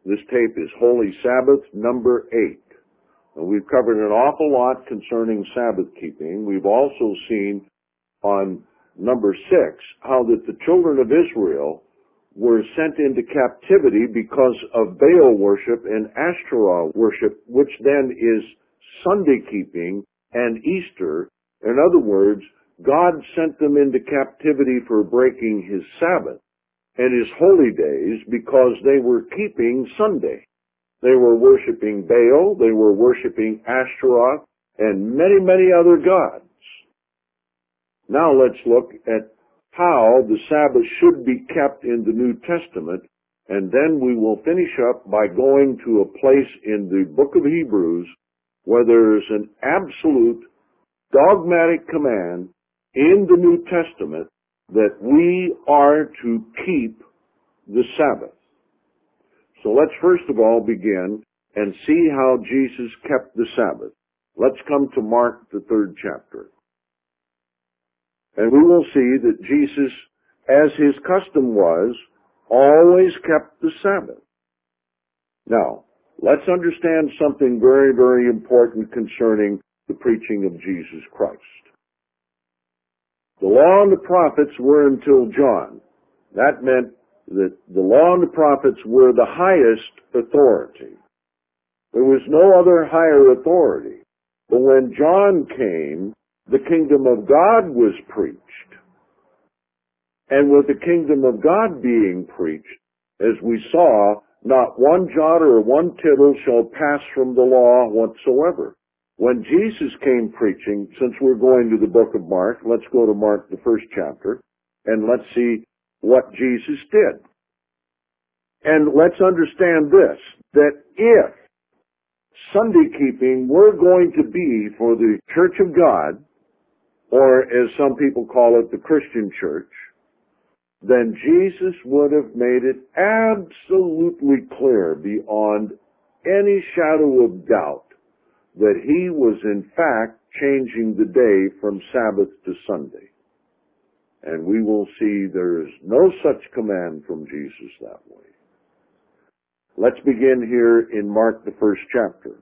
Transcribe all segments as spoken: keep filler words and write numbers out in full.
This tape is Holy Sabbath number eight. And we've covered an awful lot concerning Sabbath keeping. We've also seen on number six how that the children of Israel were sent into captivity because of Baal worship and Ashtoreth worship, which then is Sunday keeping and Easter. In other words, God sent them into captivity for breaking his Sabbath and his holy days because they were keeping Sunday. They were worshiping Baal, they were worshiping Ashtoreth, and many, many other gods. Now let's look at how the Sabbath should be kept in the New Testament, and then we will finish up by going to a place in the book of Hebrews where there is an absolute dogmatic command in the New Testament that we are to keep the Sabbath. So let's first of all begin and see how Jesus kept the Sabbath. Let's come to Mark, the third chapter. And we will see that Jesus, as his custom was, always kept the Sabbath. Now, let's understand something very, very important concerning the preaching of Jesus Christ. The law and the prophets were until John. That meant that the law and the prophets were the highest authority. There was no other higher authority. But when John came, the kingdom of God was preached. And with the kingdom of God being preached, as we saw, not one jot or one tittle shall pass from the law whatsoever. When Jesus came preaching, since we're going to the book of Mark, let's go to Mark, the first chapter, and let's see what Jesus did. And let's understand this, that if Sunday keeping were going to be for the Church of God, or as some people call it, the Christian church, then Jesus would have made it absolutely clear beyond any shadow of doubt that he was in fact changing the day from Sabbath to Sunday. And we will see there is no such command from Jesus that way. Let's begin here in Mark, the first chapter,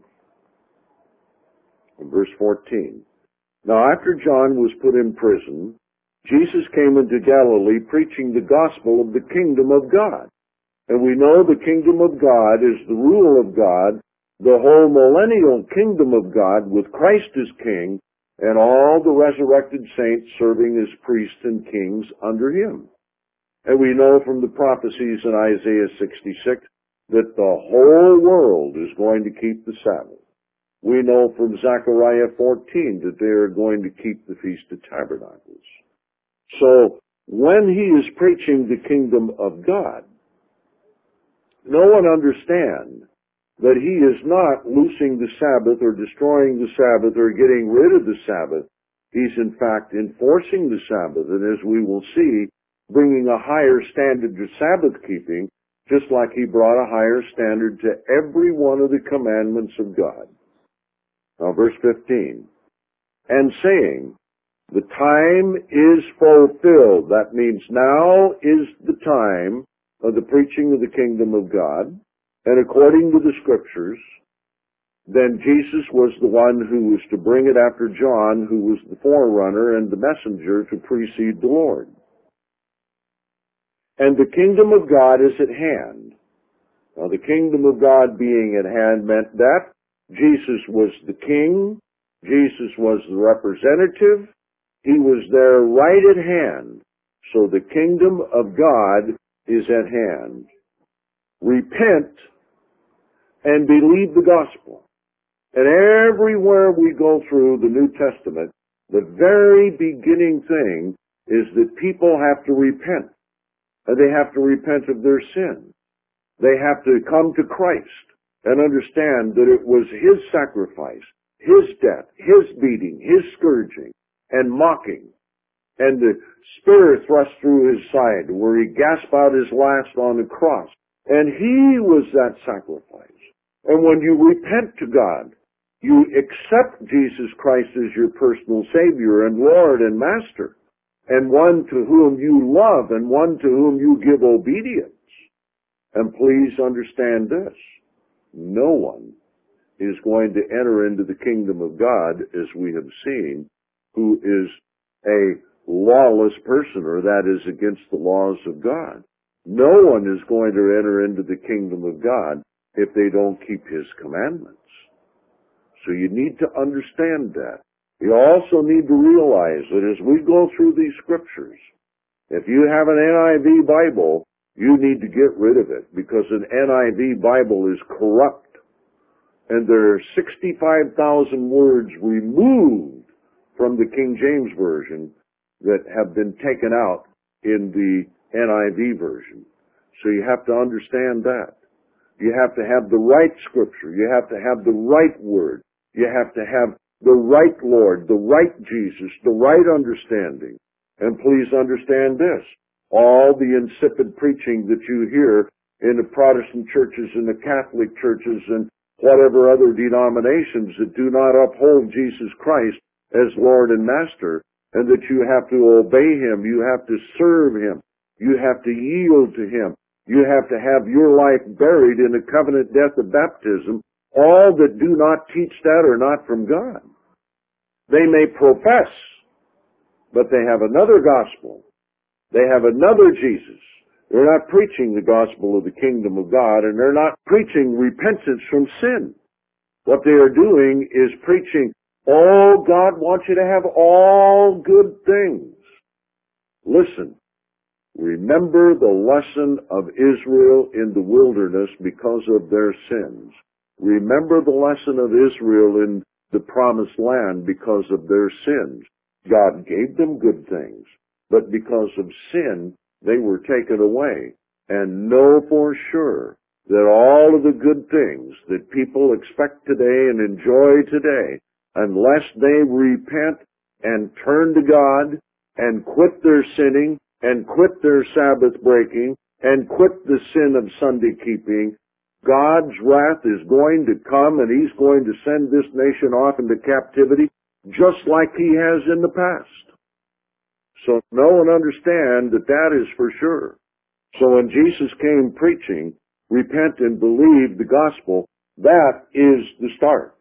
in verse fourteen. Now after John was put in prison, Jesus came into Galilee preaching the gospel of the kingdom of God. And we know the kingdom of God is the rule of God, the whole millennial kingdom of God with Christ as king, and all the resurrected saints serving as priests and kings under him. And we know from the prophecies in Isaiah sixty-six that the whole world is going to keep the Sabbath. We know from Zechariah fourteen that they are going to keep the Feast of Tabernacles. So when he is preaching the kingdom of God, no one understands that he is not loosing the Sabbath or destroying the Sabbath or getting rid of the Sabbath. He's in fact enforcing the Sabbath, and as we will see, bringing a higher standard to Sabbath keeping, just like he brought a higher standard to every one of the commandments of God. Now verse fifteen, and saying, the time is fulfilled. That means now is the time of the preaching of the kingdom of God. And according to the scriptures, then Jesus was the one who was to bring it after John, who was the forerunner and the messenger to precede the Lord. And the kingdom of God is at hand. Now the kingdom of God being at hand meant that Jesus was the king, Jesus was the representative, he was there right at hand. So the kingdom of God is at hand. Repent and believe the gospel. And everywhere we go through the New Testament, the very beginning thing is that people have to repent. And they have to repent of their sin. They have to come to Christ and understand that it was his sacrifice, his death, his beating, his scourging, and mocking, and the spear thrust through his side where he gasped out his last on the cross. And he was that sacrifice. And when you repent to God, you accept Jesus Christ as your personal Savior and Lord and Master, and one to whom you love and one to whom you give obedience. And please understand this. No one is going to enter into the kingdom of God, as we have seen, who is a lawless person, or that is against the laws of God. No one is going to enter into the kingdom of God if they don't keep His commandments. So you need to understand that. You also need to realize that as we go through these scriptures, if you have an N I V Bible, you need to get rid of it, because an N I V Bible is corrupt. And there are sixty-five thousand words removed from the King James Version that have been taken out in the N I V version. So you have to understand that. You have to have the right scripture. You have to have the right word. You have to have the right Lord, the right Jesus, the right understanding. And please understand this. All the insipid preaching that you hear in the Protestant churches and the Catholic churches and whatever other denominations that do not uphold Jesus Christ as Lord and Master, and that you have to obey Him, you have to serve Him, you have to yield to Him, you have to have your life buried in the covenant death of baptism, all that do not teach that are not from God. They may profess, but they have another gospel. They have another Jesus. They're not preaching the gospel of the kingdom of God, and they're not preaching repentance from sin. What they are doing is preaching, oh, God wants you to have all good things. Listen, remember the lesson of Israel in the wilderness because of their sins. Remember the lesson of Israel in the promised land because of their sins. God gave them good things, but because of sin, they were taken away. And know for sure that all of the good things that people expect today and enjoy today, unless they repent and turn to God and quit their sinning and quit their Sabbath breaking and quit the sin of Sunday keeping, God's wrath is going to come, and He's going to send this nation off into captivity just like He has in the past. So know and understand that that is for sure. So when Jesus came preaching, repent and believe the gospel, that is the start.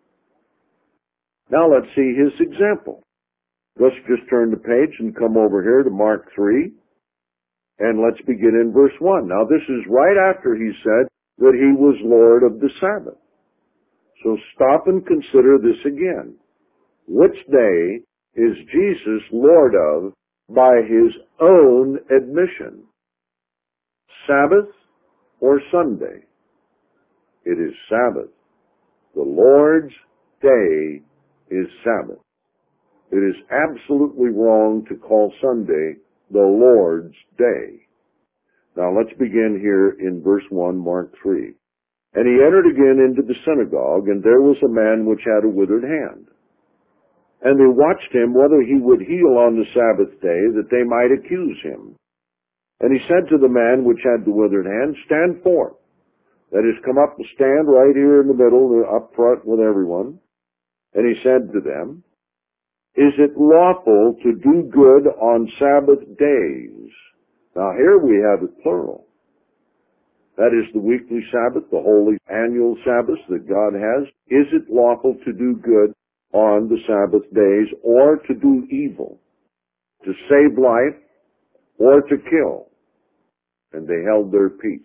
Now let's see His example. Let's just turn the page and come over here to Mark three, and let's begin in verse one. Now this is right after He said that He was Lord of the Sabbath. So stop and consider this again. Which day is Jesus Lord of by His own admission? Sabbath or Sunday? It is Sabbath. The Lord's day is Sabbath. It is absolutely wrong to call Sunday the Lord's day. Now let's begin here in verse one, Mark three. And He entered again into the synagogue, and there was a man which had a withered hand. And they watched Him whether He would heal on the Sabbath day, that they might accuse Him. And He said to the man which had the withered hand, Stand forth. That is, come up and stand right here in the middle, up front with everyone. And He said to them, Is it lawful to do good on Sabbath days? Now here we have it plural. That is the weekly Sabbath, the holy annual Sabbath that God has. Is it lawful to do good on the Sabbath days, or to do evil, to save life, or to kill? And they held their peace.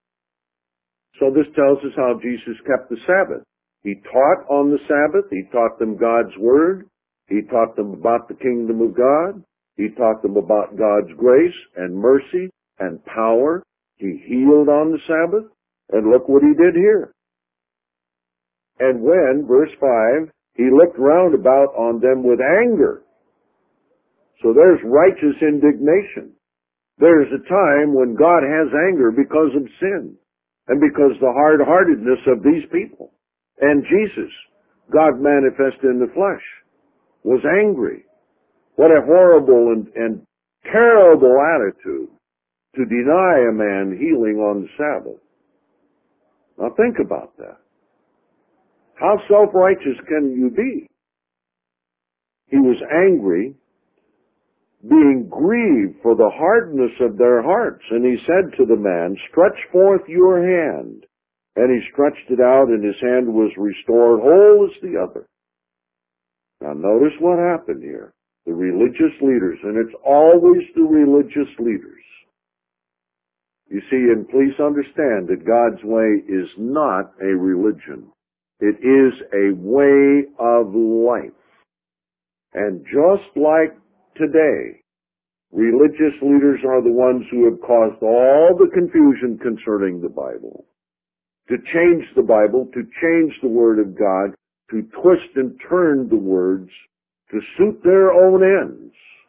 So this tells us how Jesus kept the Sabbath. He taught on the Sabbath. He taught them God's Word. He taught them about the kingdom of God. He taught them about God's grace and mercy and power. He healed on the Sabbath. And look what He did here. And when, verse five, He looked round about on them with anger. So there's righteous indignation. There's a time when God has anger because of sin and because the hard-heartedness of these people. And Jesus, God manifest in the flesh, was angry. What a horrible and, and terrible attitude to deny a man healing on the Sabbath. Now think about that. How self-righteous can you be? He was angry being grieved for the hardness of their hearts. And he said to the man, stretch forth your hand. And he stretched it out, and his hand was restored whole as the other. Now notice what happened here. The religious leaders, and it's always the religious leaders. You see, and please understand that God's way is not a religion. It is a way of life. And just like today, religious leaders are the ones who have caused all the confusion concerning the Bible. To change the Bible, to change the Word of God, to twist and turn the words to suit their own ends.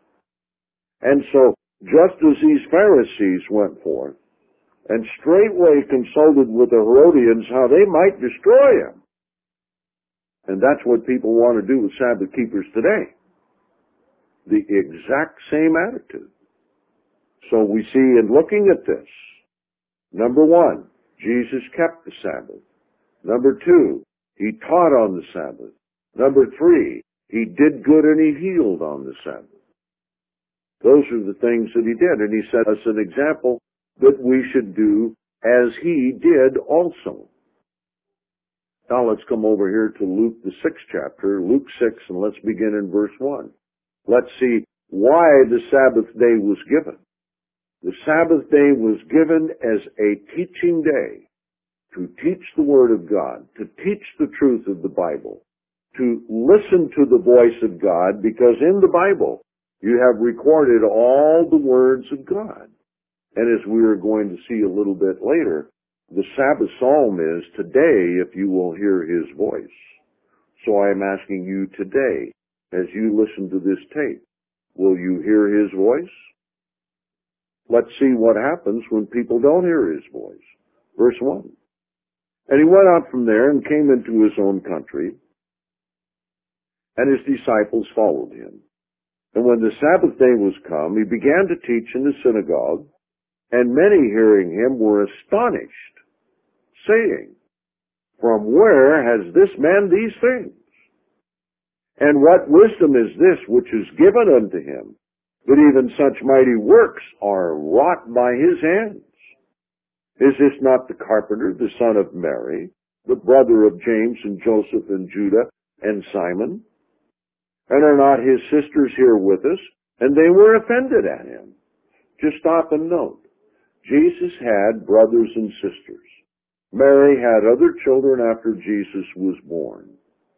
And so, just as these Pharisees went forth, and straightway consulted with the Herodians how they might destroy him. And that's what people want to do with Sabbath keepers today. The exact same attitude. So we see in looking at this, number one, Jesus kept the Sabbath. Number two, he taught on the Sabbath. Number three, he did good and he healed on the Sabbath. Those are the things that he did. And he set us an example that we should do as he did also. Now let's come over here to Luke, the sixth chapter, Luke six, and let's begin in verse one. Let's see why the Sabbath day was given. The Sabbath day was given as a teaching day to teach the Word of God, to teach the truth of the Bible, to listen to the voice of God, because in the Bible you have recorded all the words of God. And as we are going to see a little bit later, the Sabbath psalm is, today if you will hear his voice. So I am asking you today, as you listen to this tape, will you hear his voice? Let's see what happens when people don't hear his voice. Verse one. And he went out from there and came into his own country, and his disciples followed him. And when the Sabbath day was come, he began to teach in the synagogue, and many hearing him were astonished, saying, from where has this man these things? And what wisdom is this which is given unto him, that even such mighty works are wrought by his hands? Is this not the carpenter, the son of Mary, the brother of James and Joseph and Judah and Simon? And are not his sisters here with us? And they were offended at him. Just stop and note. Jesus had brothers and sisters. Mary had other children after Jesus was born.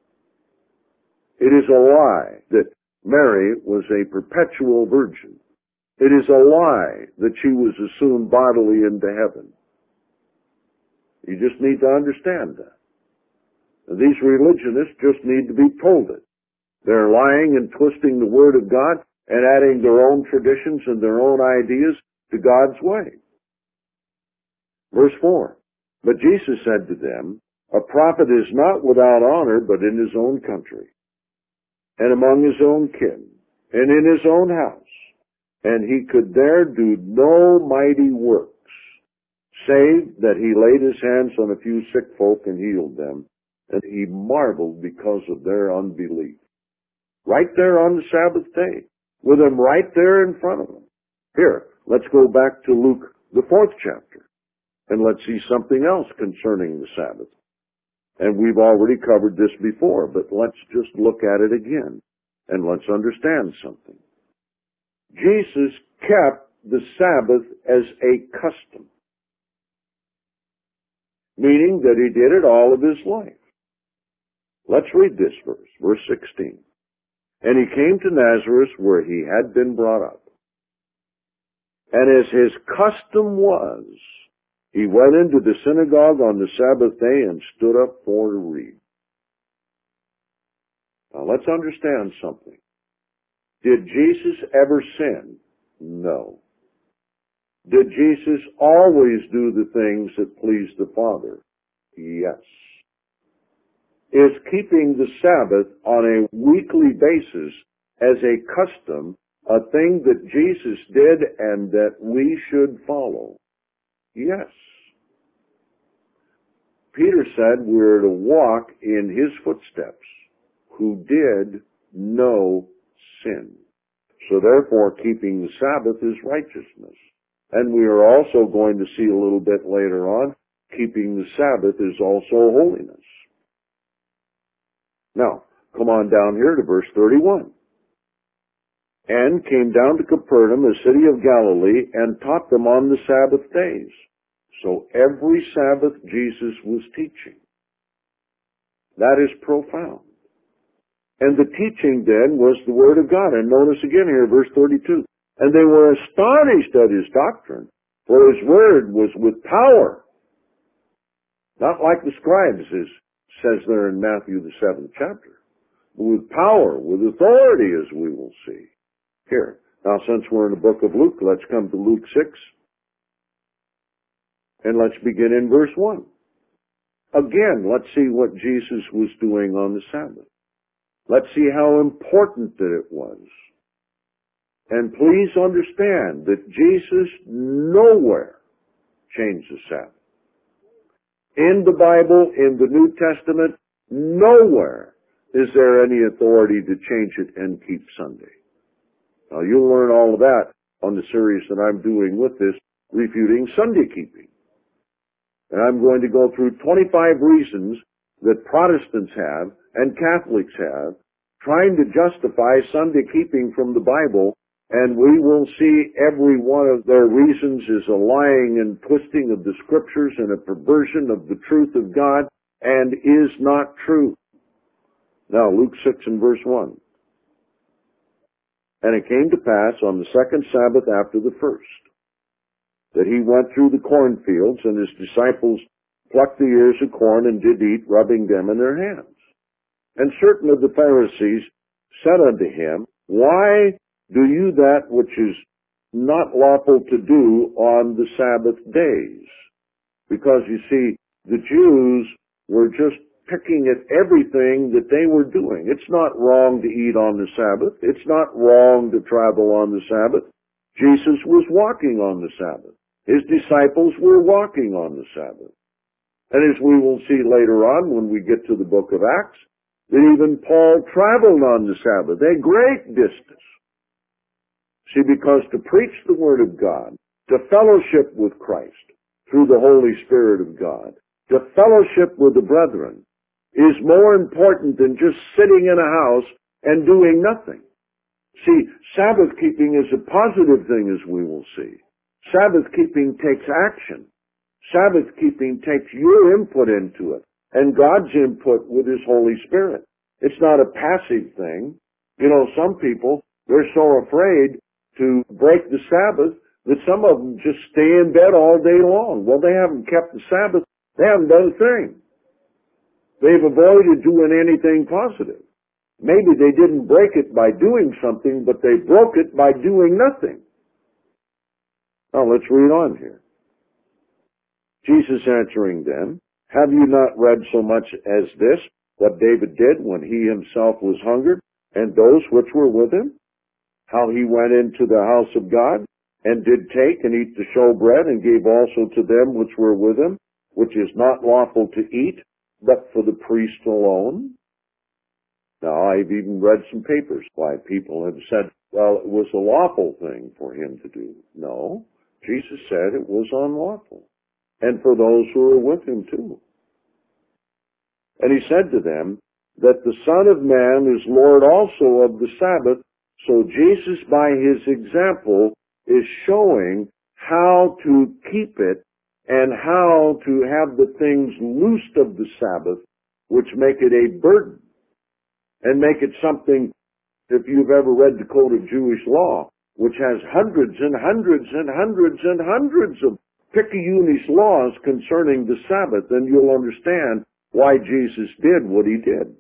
It is a lie that Mary was a perpetual virgin. It is a lie that she was assumed bodily into heaven. You just need to understand that. These religionists just need to be told it. They're lying and twisting the Word of God and adding their own traditions and their own ideas to God's way. Verse four, but Jesus said to them, a prophet is not without honor but in his own country, and among his own kin, and in his own house. And he could there do no mighty works, save that he laid his hands on a few sick folk and healed them. And he marveled because of their unbelief. Right there on the Sabbath day, with them right there in front of them. Here, let's go back to Luke, the fourth chapter, and let's see something else concerning the Sabbath. And we've already covered this before, but let's just look at it again, and let's understand something. Jesus kept the Sabbath as a custom, meaning that he did it all of his life. Let's read this verse, verse sixteen. And he came to Nazareth where he had been brought up. And as his custom was, he went into the synagogue on the Sabbath day and stood up for to read. Now let's understand something. Did Jesus ever sin? No. Did Jesus always do the things that pleased the Father? Yes. Is keeping the Sabbath on a weekly basis as a custom a thing that Jesus did and that we should follow? Yes. Peter said we're to walk in his footsteps, who did no sin. So therefore, keeping the Sabbath is righteousness. And we are also going to see a little bit later on, keeping the Sabbath is also holiness. Now, come on down here to verse thirty-one. And came down to Capernaum, a city of Galilee, and taught them on the Sabbath days. So every Sabbath Jesus was teaching. That is profound. And the teaching then was the Word of God. And notice again here, verse thirty-two. And they were astonished at his doctrine, for his word was with power. Not like the scribes, as says there in Matthew the seventh chapter. But with power, with authority, as we will see. Here, now since we're in the book of Luke, let's come to Luke six. And let's begin in verse one. Again, let's see what Jesus was doing on the Sabbath. Let's see how important that it was. And please understand that Jesus nowhere changed the Sabbath. In the Bible, in the New Testament, nowhere is there any authority to change it and keep Sunday. Now you'll learn all of that on the series that I'm doing with this, Refuting Sunday Keeping. And I'm going to go through twenty-five reasons that Protestants have and Catholics have trying to justify Sunday keeping from the Bible, and we will see every one of their reasons is a lying and twisting of the Scriptures and a perversion of the truth of God and is not true. Now, Luke six and verse one. And it came to pass on the second Sabbath after the first, that he went through the cornfields, and his disciples plucked the ears of corn and did eat, rubbing them in their hands. And certain of the Pharisees said unto him, Why do you that which is not lawful to do on the Sabbath days? Because you see, the Jews were just picking at everything that they were doing. It's not wrong to eat on the Sabbath. It's not wrong to travel on the Sabbath. Jesus was walking on the Sabbath. His disciples were walking on the Sabbath. And as we will see later on when we get to the book of Acts, that even Paul traveled on the Sabbath a great distance. See, because to preach the Word of God, to fellowship with Christ through the Holy Spirit of God, to fellowship with the brethren, is more important than just sitting in a house and doing nothing. See, Sabbath keeping is a positive thing, as we will see. Sabbath keeping takes action. Sabbath keeping takes your input into it and God's input with His Holy Spirit. It's not a passive thing. You know, some people, they're so afraid to break the Sabbath that some of them just stay in bed all day long. Well, they haven't kept the Sabbath. They haven't done a thing. They've avoided doing anything positive. Maybe they didn't break it by doing something, but they broke it by doing nothing. Now, let's read on here. Jesus answering them, Have you not read so much as this, what David did when he himself was hungered, and those which were with him? How he went into the house of God, and did take and eat the showbread, and gave also to them which were with him, which is not lawful to eat, but for the priest alone? Now, I've even read some papers why people have said, well, it was a lawful thing for him to do. No, Jesus said it was unlawful. And for those who were with him too. And he said to them that the Son of Man is Lord also of the Sabbath. So Jesus, by his example, is showing how to keep it and how to have the things loosed of the Sabbath, which make it a burden and make it something, if you've ever read the Code of Jewish Law, which has hundreds and hundreds and hundreds and hundreds of picayunish laws concerning the Sabbath, then you'll understand why Jesus did what he did.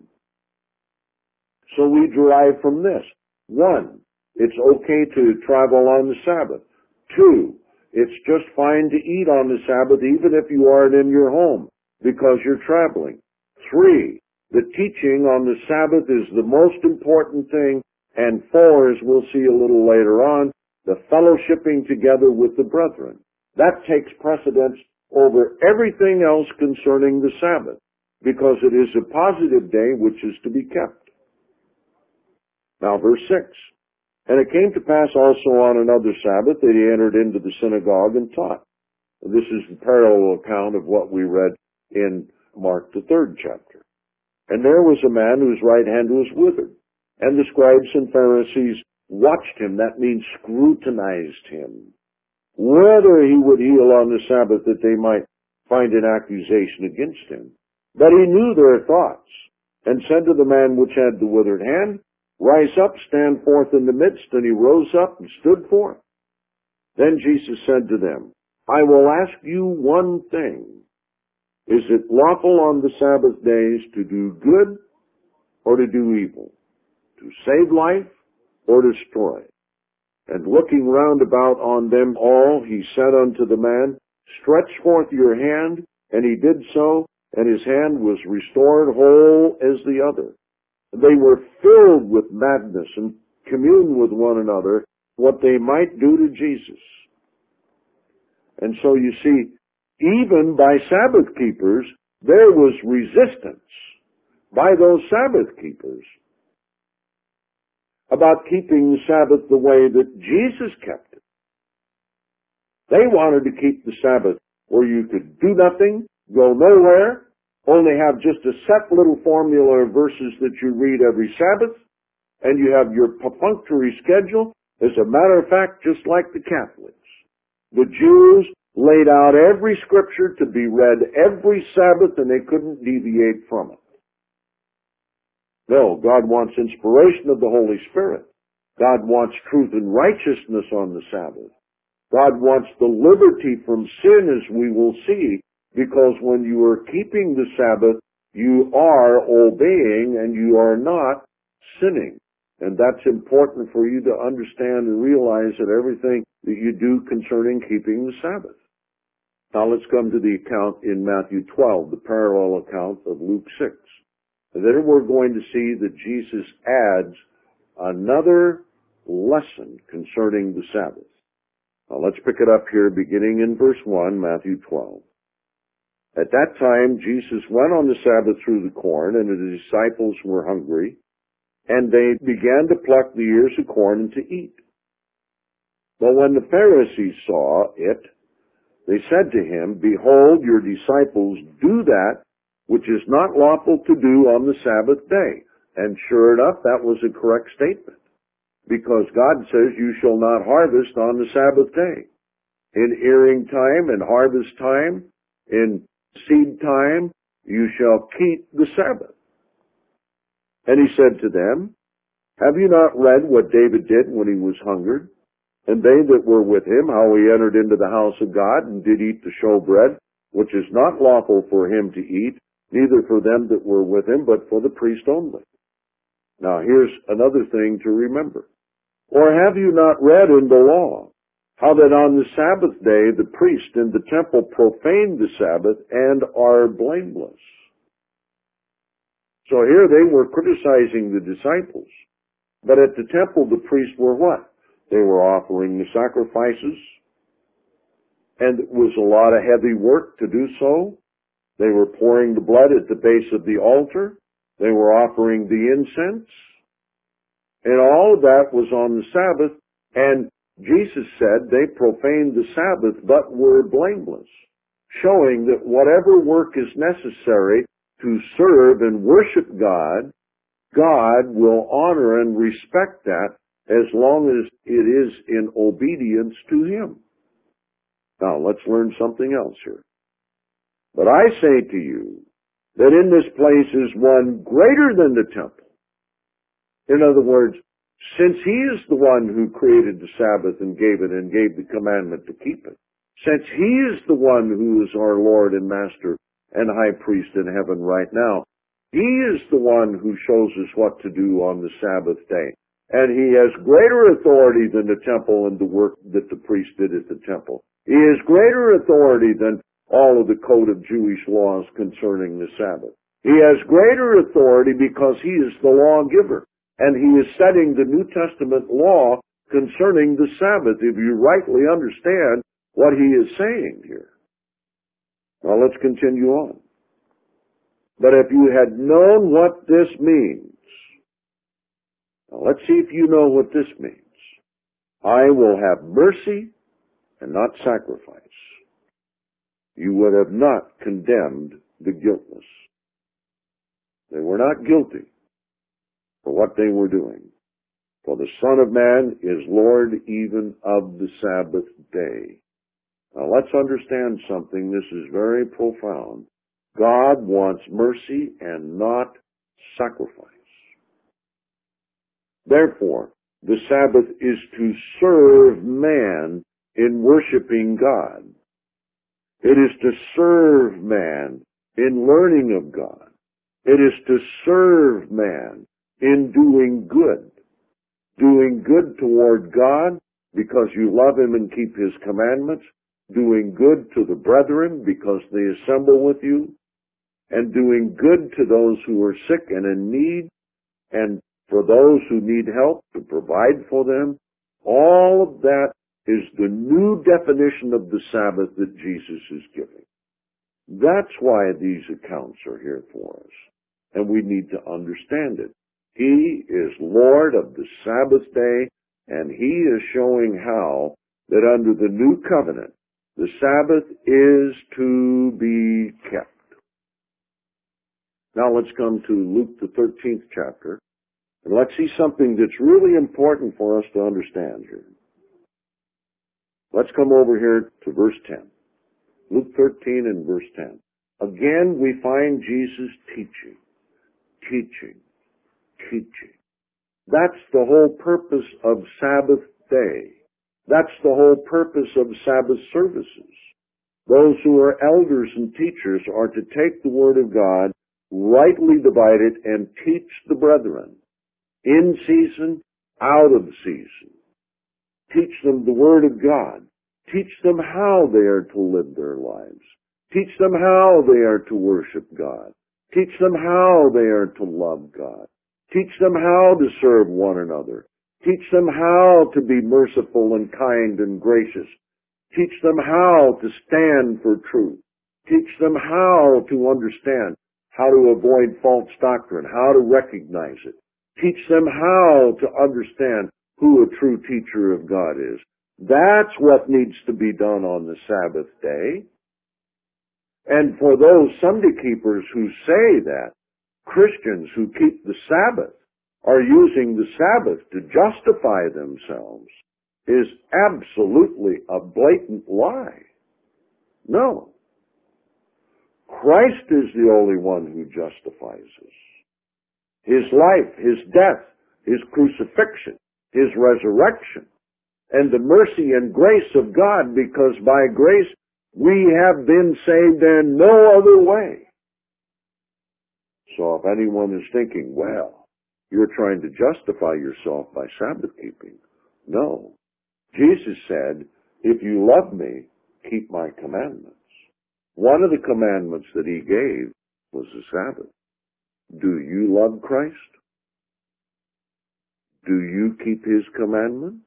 So we derive from this. One, it's okay to travel on the Sabbath. Two, it's just fine to eat on the Sabbath even if you aren't in your home because you're traveling. Three, the teaching on the Sabbath is the most important thing. And four, as we'll see a little later on, the fellowshipping together with the brethren. That takes precedence over everything else concerning the Sabbath, because it is a positive day which is to be kept. Now, verse six. And it came to pass also on another Sabbath that he entered into the synagogue and taught. This is the parallel account of what we read in Mark, the third chapter. And there was a man whose right hand was withered. And the scribes and Pharisees watched him, that means scrutinized him, whether he would heal on the Sabbath, that they might find an accusation against him. But he knew their thoughts, and said to the man which had the withered hand, Rise up, stand forth in the midst. And he rose up and stood forth. Then Jesus said to them, I will ask you one thing. Is it lawful on the Sabbath days to do good or to do evil, to save life or destroy? And looking round about on them all, he said unto the man, Stretch forth your hand. And he did so, and his hand was restored whole as the other. They were filled with madness and communed with one another what they might do to Jesus. And so you see, even by Sabbath keepers, there was resistance by those Sabbath keepers about keeping the Sabbath the way that Jesus kept it. They wanted to keep the Sabbath where you could do nothing, go nowhere, only have just a set little formula of verses that you read every Sabbath, and you have your perfunctory schedule. As a matter of fact, just like the Catholics. The Jews laid out every scripture to be read every Sabbath, and they couldn't deviate from it. No, God wants inspiration of the Holy Spirit. God wants truth and righteousness on the Sabbath. God wants the liberty from sin, as we will see, because when you are keeping the Sabbath, you are obeying and you are not sinning. And that's important for you to understand and realize that everything that you do concerning keeping the Sabbath. Now let's come to the account in Matthew twelve, the parallel account of Luke six. And then we're going to see that Jesus adds another lesson concerning the Sabbath. Now let's pick it up here beginning in verse one, Matthew twelve. At that time, Jesus went on the Sabbath through the corn, and his disciples were hungry, and they began to pluck the ears of corn and to eat. But when the Pharisees saw it, they said to him, Behold, your disciples do that which is not lawful to do on the Sabbath day. And sure enough, that was a correct statement, because God says you shall not harvest on the Sabbath day. In earing time and harvest time, in seed time, you shall keep the Sabbath. And he said to them, Have you not read what David did when he was hungered? And they that were with him, how he entered into the house of God, and did eat the showbread, which is not lawful for him to eat, neither for them that were with him, but for the priest only. Now here's another thing to remember. Or have you not read in the law, how that on the Sabbath day the priest in the temple profane the Sabbath and are blameless? So here they were criticizing the disciples. But at the temple the priests were what? They were offering the sacrifices, and it was a lot of heavy work to do so. They were pouring the blood at the base of the altar. They were offering the incense. And all of that was on the Sabbath, and Jesus said they profaned the Sabbath but were blameless, showing that whatever work is necessary to serve and worship God, God will honor and respect that as long as it is in obedience to Him. Now, let's learn something else here. But I say to you that in this place is one greater than the temple. In other words, since He is the one who created the Sabbath and gave it and gave the commandment to keep it, since He is the one who is our Lord and Master and High Priest in heaven right now, He is the one who shows us what to do on the Sabbath day. And He has greater authority than the temple and the work that the priest did at the temple. He has greater authority than all of the code of Jewish laws concerning the Sabbath. He has greater authority because He is the lawgiver. And He is setting the New Testament law concerning the Sabbath, if you rightly understand what He is saying here. Now let's continue on. But if you had known what this means, now let's see if you know what this means. I will have mercy and not sacrifice. You would have not condemned the guiltless. They were not guilty for what they were doing. For the Son of Man is Lord even of the Sabbath day. Now let's understand something. This is very profound. God wants mercy and not sacrifice. Therefore, the Sabbath is to serve man in worshiping God. It is to serve man in learning of God. It is to serve man in doing good. Doing good toward God because you love Him and keep His commandments. Doing good to the brethren because they assemble with you. And doing good to those who are sick and in need. And for those who need help, to provide for them. All of that is the new definition of the Sabbath that Jesus is giving. That's why these accounts are here for us. And we need to understand it. He is Lord of the Sabbath day, and He is showing how that under the new covenant, the Sabbath is to be kept. Now let's come to Luke the thirteenth chapter, and let's see something that's really important for us to understand here. Let's come over here to verse ten. Luke thirteen and verse ten. Again, we find Jesus teaching, teaching, teaching. That's the whole purpose of Sabbath day. That's the whole purpose of Sabbath services. Those who are elders and teachers are to take the Word of God, rightly divide it, and teach the brethren. In season, out of season. Teach them the Word of God. Teach them how they are to live their lives. Teach them how they are to worship God. Teach them how they are to love God. Teach them how to serve one another. Teach them how to be merciful and kind and gracious. Teach them how to stand for truth. Teach them how to understand how to avoid false doctrine, how to recognize it. Teach them how to understand who a true teacher of God is. That's what needs to be done on the Sabbath day. And for those Sunday keepers who say that Christians who keep the Sabbath are using the Sabbath to justify themselves is absolutely a blatant lie. No. Christ is the only one who justifies us. His life, His death, His crucifixion, His resurrection, and the mercy and grace of God, because by grace we have been saved in no other way. So if anyone is thinking, well, you're trying to justify yourself by Sabbath keeping. No. Jesus said, if you love me, keep my commandments. One of the commandments that He gave was the Sabbath. Do you love Christ? Do you keep His commandments?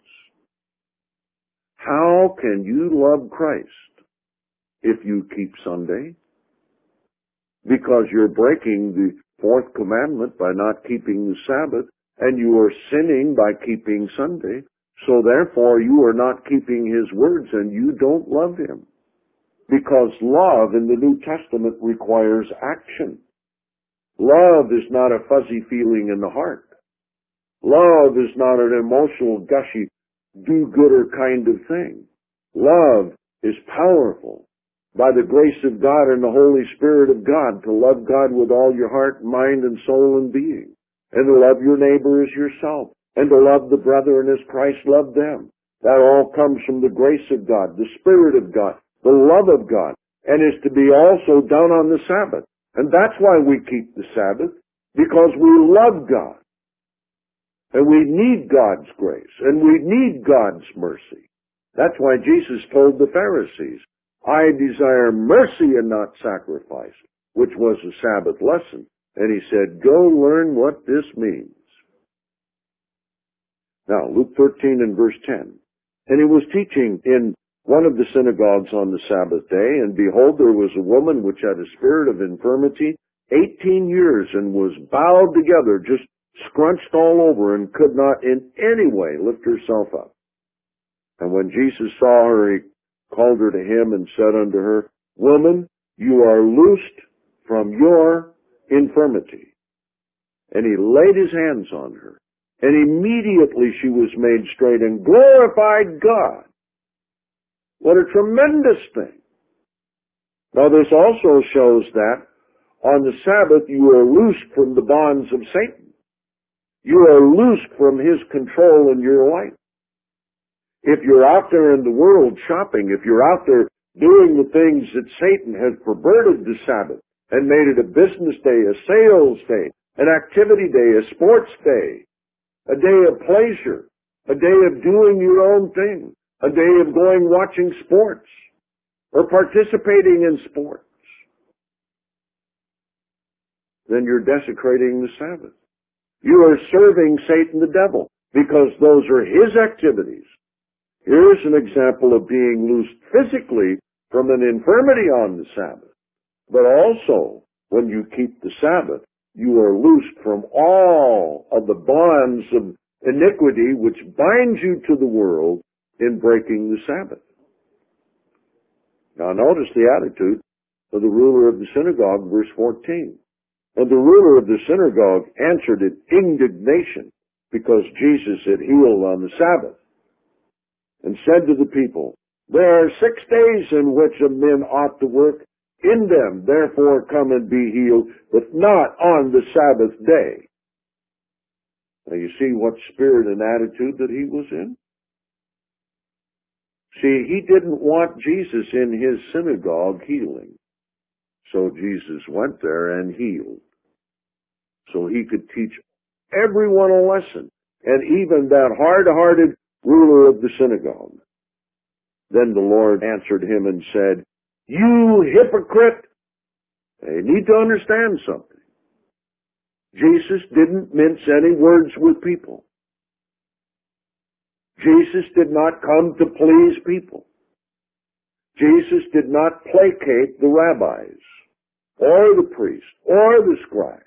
How can you love Christ if you keep Sunday? Because you're breaking the fourth commandment by not keeping the Sabbath, and you are sinning by keeping Sunday. So therefore you are not keeping His words, and you don't love Him. Because love in the New Testament requires action. Love is not a fuzzy feeling in the heart. Love is not an emotional, gushy, do-gooder kind of thing. Love is powerful by the grace of God and the Holy Spirit of God to love God with all your heart, mind, and soul and being, and to love your neighbor as yourself, and to love the brethren as Christ loved them. That all comes from the grace of God, the Spirit of God, the love of God, and is to be also done on the Sabbath. And that's why we keep the Sabbath, because we love God. And we need God's grace, and we need God's mercy. That's why Jesus told the Pharisees, I desire mercy and not sacrifice, which was a Sabbath lesson. And He said, go learn what this means. Now, Luke thirteen and verse ten. And He was teaching in one of the synagogues on the Sabbath day, and behold, there was a woman which had a spirit of infirmity eighteen years, and was bowed together, just scrunched all over, and could not in any way lift herself up. And when Jesus saw her, he called her to him and said unto her, Woman, you are loosed from your infirmity. And he laid his hands on her. And immediately she was made straight and glorified God. What a tremendous thing. Now this also shows that on the Sabbath you are loosed from the bonds of Satan. You are loosed from his control in your life. If you're out there in the world shopping, if you're out there doing the things that Satan has perverted the Sabbath and made it a business day, a sales day, an activity day, a sports day, a day of pleasure, a day of doing your own thing, a day of going watching sports or participating in sports, then you're desecrating the Sabbath. You are serving Satan the devil because those are his activities. Here's an example of being loosed physically from an infirmity on the Sabbath. But also, when you keep the Sabbath, you are loosed from all of the bonds of iniquity which binds you to the world in breaking the Sabbath. Now notice the attitude of the ruler of the synagogue, verse fourteen. And the ruler of the synagogue answered in indignation because Jesus had healed on the Sabbath, and said to the people, There are six days in which a man ought to work. In them, therefore, come and be healed, but not on the Sabbath day. Now you see what spirit and attitude that he was in? See, he didn't want Jesus in his synagogue healing. So Jesus went there and healed. So he could teach everyone a lesson, and even that hard-hearted ruler of the synagogue. Then the Lord answered him and said, You hypocrite! You need to understand something. Jesus didn't mince any words with people. Jesus did not come to please people. Jesus did not placate the rabbis, or the priests, or the scribes.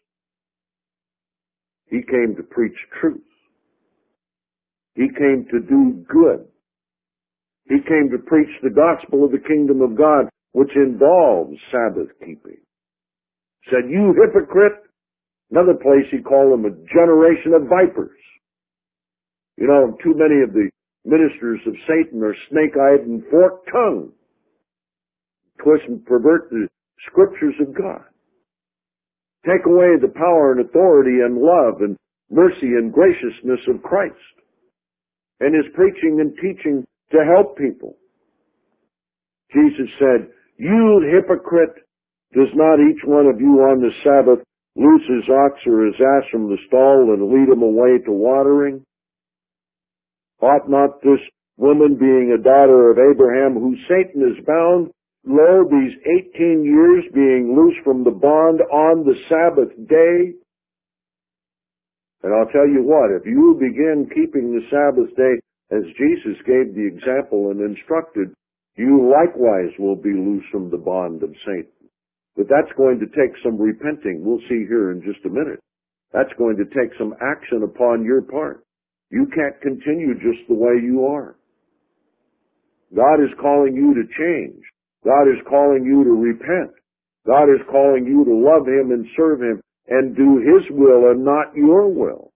He came to preach truth. He came to do good. He came to preach the gospel of the kingdom of God, which involves Sabbath keeping. Said, You hypocrite! Another place he called them a generation of vipers. You know, too many of the ministers of Satan are snake-eyed and fork-tongued. Twist and pervert the scriptures of God. Take away the power and authority and love and mercy and graciousness of Christ and his preaching and teaching to help people. Jesus said, You hypocrite! Does not each one of you on the Sabbath loose his ox or his ass from the stall and lead him away to watering? Ought not this woman, being a daughter of Abraham, whom Satan is bound, lo, these eighteen years being loose from the bond on the Sabbath day? And I'll tell you what, if you begin keeping the Sabbath day as Jesus gave the example and instructed, you likewise will be loose from the bond of Satan. But that's going to take some repenting. We'll see here in just a minute. That's going to take some action upon your part. You can't continue just the way you are. God is calling you to change. God is calling you to repent. God is calling you to love him and serve him and do his will and not your will.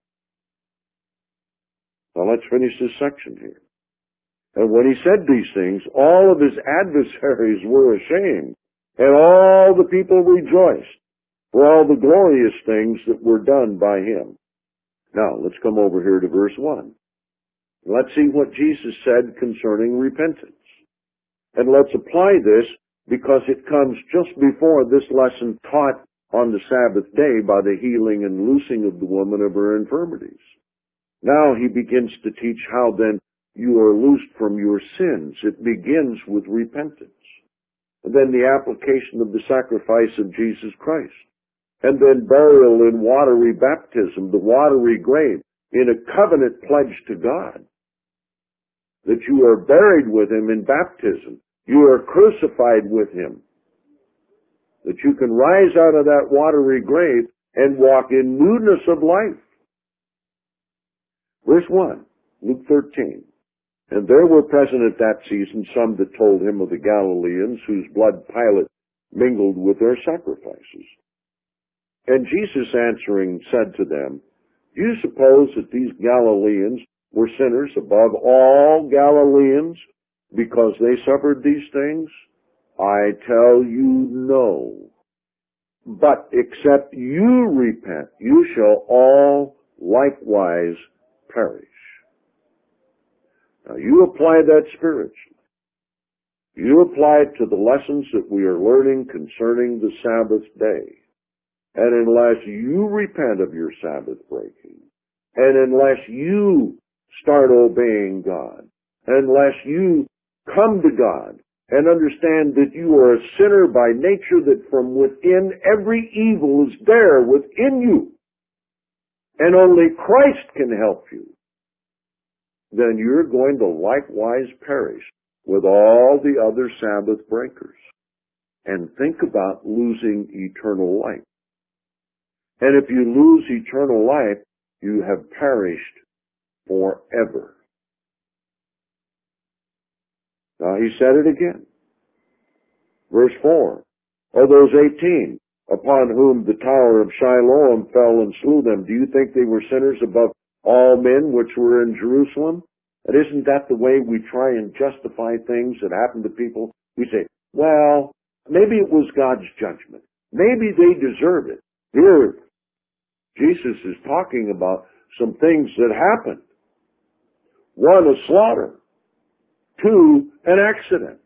Now let's finish this section here. And when he said these things, all of his adversaries were ashamed, and all the people rejoiced for all the glorious things that were done by him. Now, let's come over here to verse one. Let's see what Jesus said concerning repentance. And let's apply this because it comes just before this lesson taught on the Sabbath day by the healing and loosing of the woman of her infirmities. Now he begins to teach how then you are loosed from your sins. It begins with repentance. And then the application of the sacrifice of Jesus Christ. And then burial in watery baptism, the watery grave, in a covenant pledge to God. That you are buried with him in baptism. You are crucified with him. That you can rise out of that watery grave and walk in newness of life. Verse one, Luke thirteen. And there were present at that season some that told him of the Galileans whose blood Pilate mingled with their sacrifices. And Jesus answering said to them, Do you suppose that these Galileans were sinners above all Galileans because they suffered these things? I tell you no. But except you repent, you shall all likewise perish. Now you apply that spiritually. You apply it to the lessons that we are learning concerning the Sabbath day. And unless you repent of your Sabbath breaking, and unless you start obeying God, unless you come to God and understand that you are a sinner by nature, that from within every evil is there within you, and only Christ can help you, then you're going to likewise perish with all the other Sabbath breakers. And think about losing eternal life. And if you lose eternal life, you have perished forever. Now he said it again. Verse four, of those eighteen, upon whom the tower of Siloam fell and slew them, do you think they were sinners above all men which were in Jerusalem? And isn't that the way we try and justify things that happen to people? We say, well, maybe it was God's judgment. Maybe they deserve it. Here, Jesus is talking about some things that happened. One, a slaughter. Two, an accident.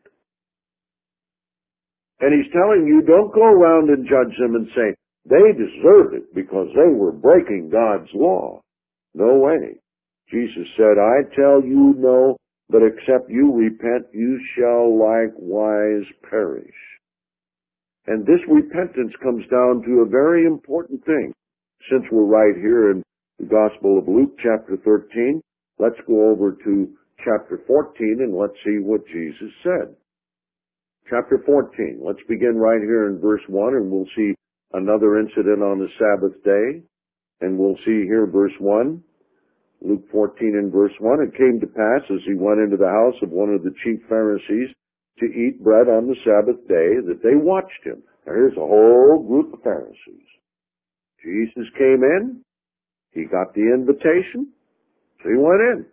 And he's telling you, don't go around and judge them and say, they deserved it because they were breaking God's law. No way. Jesus said, I tell you no, but except you repent, you shall likewise perish. And this repentance comes down to a very important thing. Since we're right here in the Gospel of Luke, chapter thirteen, let's go over to chapter fourteen and let's see what Jesus said. Chapter fourteen, let's begin right here in verse one, and we'll see another incident on the Sabbath day. And we'll see here verse one, Luke fourteen and verse one, it came to pass as he went into the house of one of the chief Pharisees to eat bread on the Sabbath day that they watched him. Now here's a whole group of Pharisees. Jesus came in, he got the invitation, so he went in.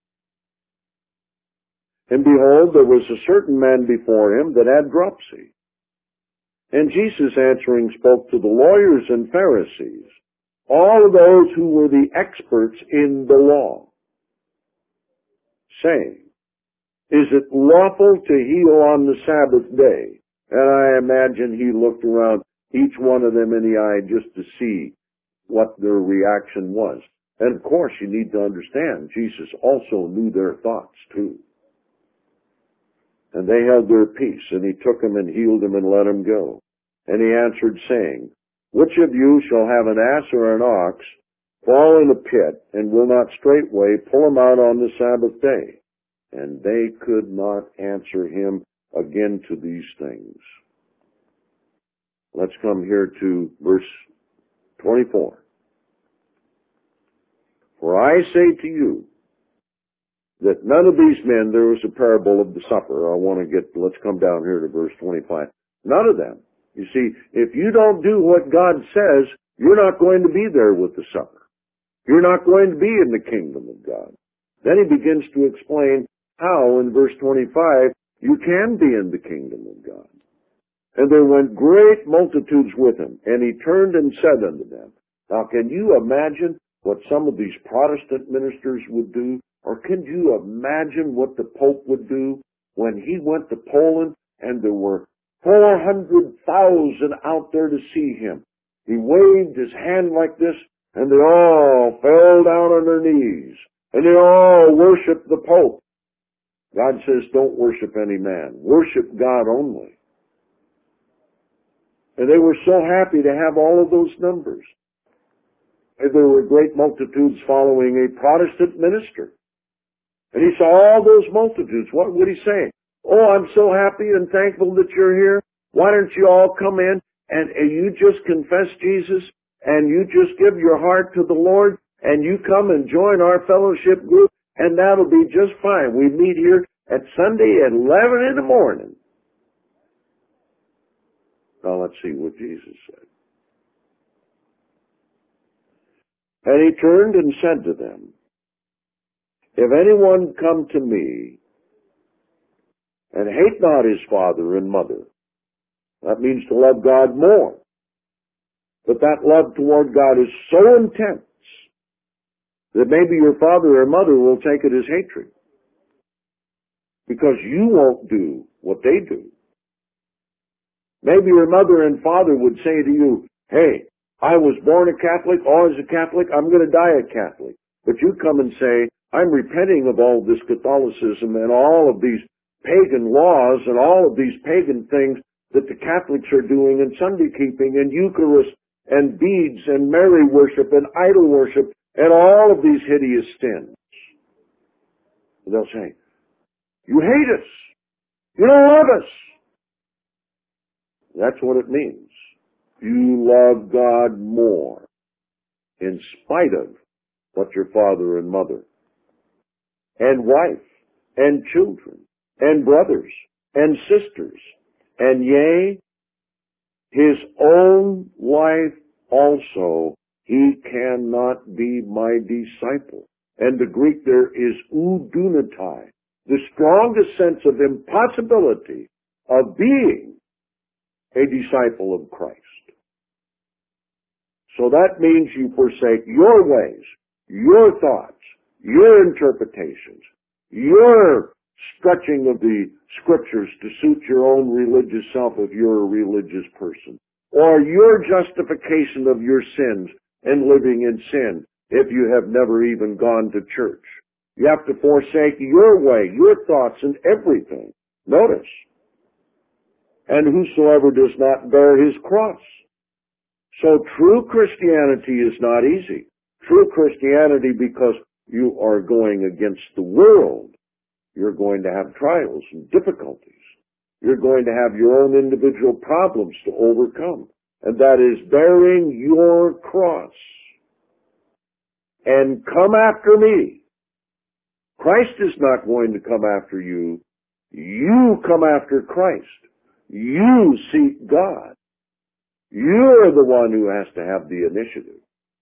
And behold, there was a certain man before him that had dropsy. And Jesus answering spoke to the lawyers and Pharisees, all of those who were the experts in the law, saying, is it lawful to heal on the Sabbath day? And I imagine he looked around each one of them in the eye just to see what their reaction was. And of course, you need to understand, Jesus also knew their thoughts too. And they held their peace, and he took him and healed him and let him go. And he answered, saying, which of you shall have an ass or an ox fall in a pit, and will not straightway pull him out on the Sabbath day? And they could not answer him again to these things. Let's come here to verse twenty-four. For I say to you, that none of these men, there was a parable of the supper. I want to get, let's come down here to verse twenty-five. None of them. You see, if you don't do what God says, you're not going to be there with the supper. You're not going to be in the kingdom of God. Then he begins to explain how, in verse twenty-five, you can be in the kingdom of God. And there went great multitudes with him, and he turned and said unto them. Now, can you imagine what some of these Protestant ministers would do? Or can you imagine what the Pope would do when he went to Poland and there were four hundred thousand out there to see him? He waved his hand like this, and they all fell down on their knees, and they all worshiped the Pope. God says, don't worship any man. Worship God only. And they were so happy to have all of those numbers. And there were great multitudes following a Protestant minister. And he saw all those multitudes. What would he say? Oh, I'm so happy and thankful that you're here. Why don't you all come in and, and you just confess Jesus and you just give your heart to the Lord and you come and join our fellowship group And that'll be just fine. We meet here at Sunday at eleven in the morning. Now let's see what Jesus said. And he turned and said to them, if anyone come to me and hate not his father and mother, that means to love God more. But that love toward God is so intense that maybe your father or mother will take it as hatred because you won't do what they do. Maybe your mother and father would say to you, hey, I was born a Catholic, always a Catholic, I'm going to die a Catholic. But you come and say, I'm repenting of all this Catholicism and all of these pagan laws and all of these pagan things that the Catholics are doing in Sunday keeping and Eucharist and beads and Mary worship and idol worship and all of these hideous sins. And they'll say, you hate us. You don't love us. That's what it means. You love God more in spite of what your father and mother and wife and children and brothers and sisters and yea, his own life also, he cannot be my disciple. And the Greek there is oudunatai, the strongest sense of impossibility of being a disciple of Christ. So that means you forsake your ways, your thoughts, your interpretations, your stretching of the scriptures to suit your own religious self if you're a religious person, or your justification of your sins and living in sin if you have never even gone to church. You have to forsake your way, your thoughts, and everything. Notice, and whosoever does not bear his cross. So true Christianity is not easy. True Christianity, because you are going against the world, you're going to have trials and difficulties. You're going to have your own individual problems to overcome. And that is bearing your cross. And come after me. Christ is not going to come after you. You come after Christ. You seek God. You're the one who has to have the initiative.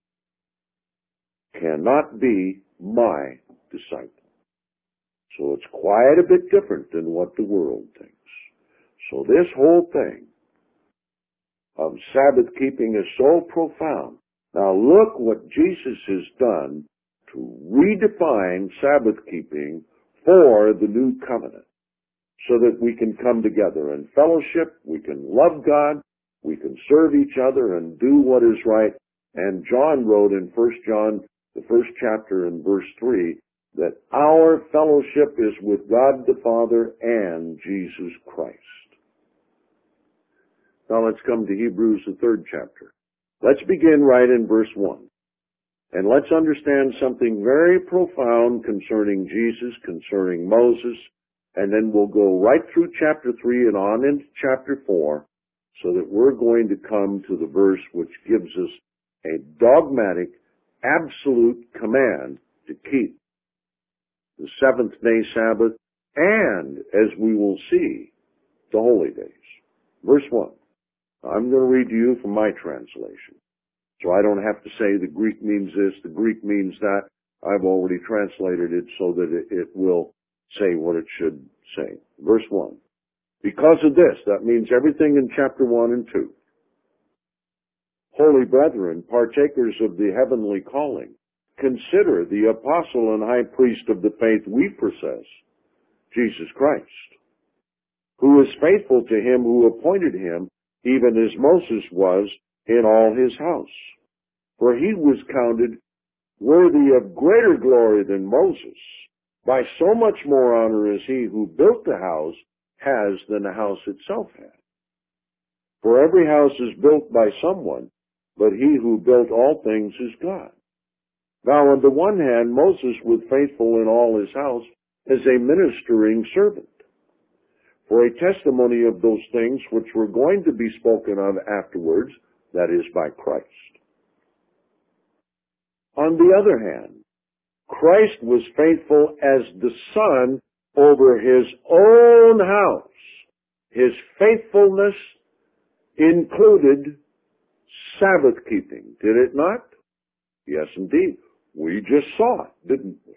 Cannot be my disciple. So it's quite a bit different than what the world thinks. So this whole thing of Sabbath keeping is so profound. Now look what Jesus has done to redefine Sabbath keeping for the new covenant, so that we can come together in fellowship, we can love God, we can serve each other and do what is right. And John wrote in First John, the first chapter in verse three, that our fellowship is with God the Father and Jesus Christ. Now let's come to Hebrews, the third chapter. Let's begin right in verse one. And let's understand something very profound concerning Jesus, concerning Moses, and then we'll go right through chapter three and on into chapter four, so that we're going to come to the verse which gives us a dogmatic, absolute command to keep the seventh day Sabbath, and, as we will see, the holy days. Verse one. I'm going to read to you from my translation, so I don't have to say the Greek means this, the Greek means that. I've already translated it so that it, it will say what it should say. Verse one. Because of this, that means everything in chapter one and two. Holy brethren, partakers of the heavenly calling, consider the apostle and high priest of the faith we profess, Jesus Christ, who is faithful to him who appointed him, even as Moses was in all his house. For he was counted worthy of greater glory than Moses. By so much more honor as he who built the house has than the house itself had. For every house is built by someone, but he who built all things is God. Now on the one hand, Moses was faithful in all his house as a ministering servant, for a testimony of those things which were going to be spoken of afterwards, that is, by Christ. On the other hand, Christ was faithful as the Son over his own house. His faithfulness included Sabbath keeping, did it not? Yes, indeed. We just saw it, didn't we?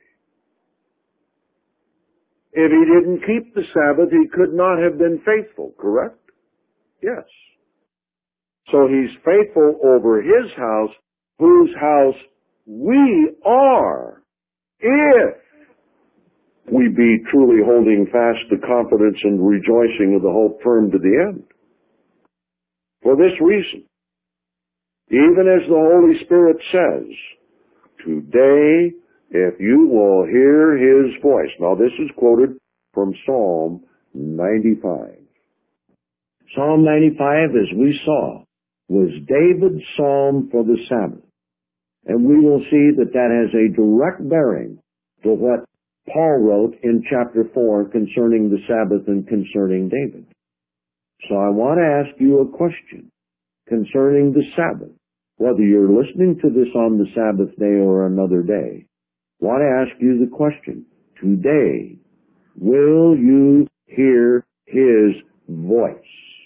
If he didn't keep the Sabbath, he could not have been faithful, correct? Yes. So he's faithful over his house, whose house we are, if we be truly holding fast the confidence and rejoicing of the hope firm to the end. For this reason, even as the Holy Spirit says, today, if you will hear his voice. Now this is quoted from Psalm ninety-five. Psalm ninety-five, as we saw, was David's psalm for the Sabbath. And we will see that that has a direct bearing to what Paul wrote in chapter four concerning the Sabbath and concerning David. So I want to ask you a question concerning the Sabbath. Whether you're listening to this on the Sabbath day or another day, I want to ask you the question, today, will you hear his voice?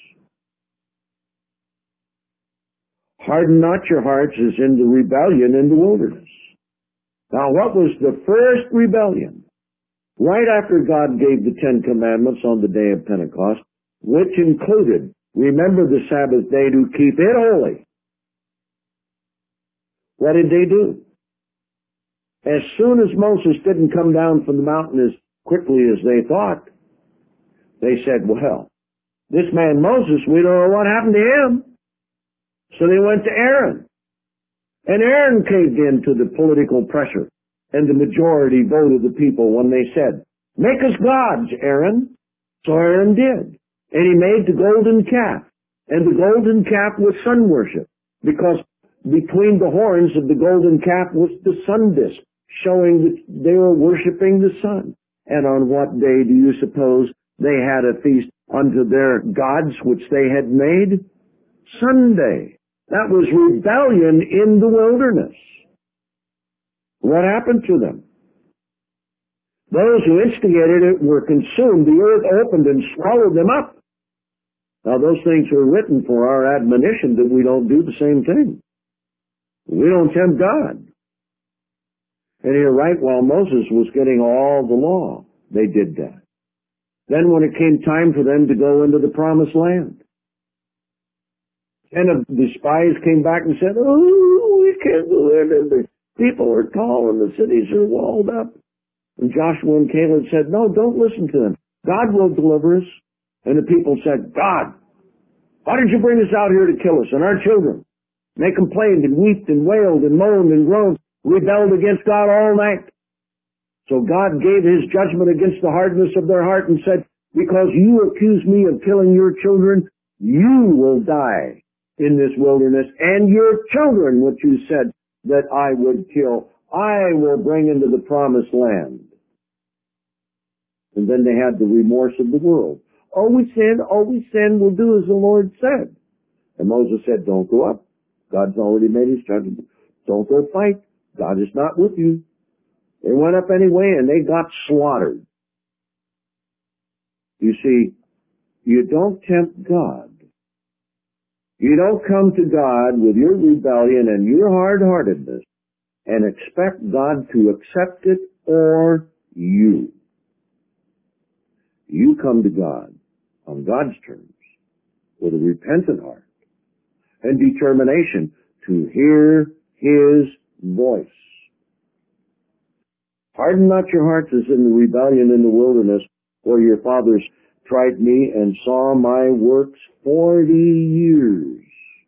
Harden not your hearts as in the rebellion in the wilderness. Now, what was the first rebellion? Right after God gave the Ten Commandments on the day of Pentecost, which included, remember the Sabbath day to keep it holy. What did they do? As soon as Moses didn't come down from the mountain as quickly as they thought, they said, well, this man Moses, we don't know what happened to him. So they went to Aaron. And Aaron caved in to the political pressure and the majority vote of the people when they said, make us gods, Aaron. So Aaron did. And he made the golden calf. And the golden calf was sun worship, because between the horns of the golden calf was the sun disk, showing that they were worshiping the sun. And on what day do you suppose they had a feast unto their gods which they had made? Sunday. That was rebellion in the wilderness. What happened to them? Those who instigated it were consumed. The earth opened and swallowed them up. Now those things are written for our admonition that we don't do the same thing. We don't tempt God. And here, right while Moses was getting all the law, they did that. Then when it came time for them to go into the promised land, and the spies came back and said, oh, we can't go in, and the people are tall and the cities are walled up. And Joshua and Caleb said, no, don't listen to them. God will deliver us. And the people said, God, why did you bring us out here to kill us and our children? And they complained and wept and wailed and moaned and groaned, rebelled against God all night. So God gave his judgment against the hardness of their heart and said, because you accuse me of killing your children, you will die in this wilderness, and your children, which you said that I would kill, I will bring into the promised land. And then they had the remorse of the world. Oh, we sinned, oh, we sinned, we'll do as the Lord said. And Moses said, don't go up. God's already made his judgment. Don't go fight. God is not with you. They went up anyway, and they got slaughtered. You see, you don't tempt God. You don't come to God with your rebellion and your hard-heartedness and expect God to accept it or you. You come to God on God's terms with a repentant heart and determination to hear his voice. Harden not your hearts as in the rebellion in the wilderness, where your fathers tried me and saw my works forty years.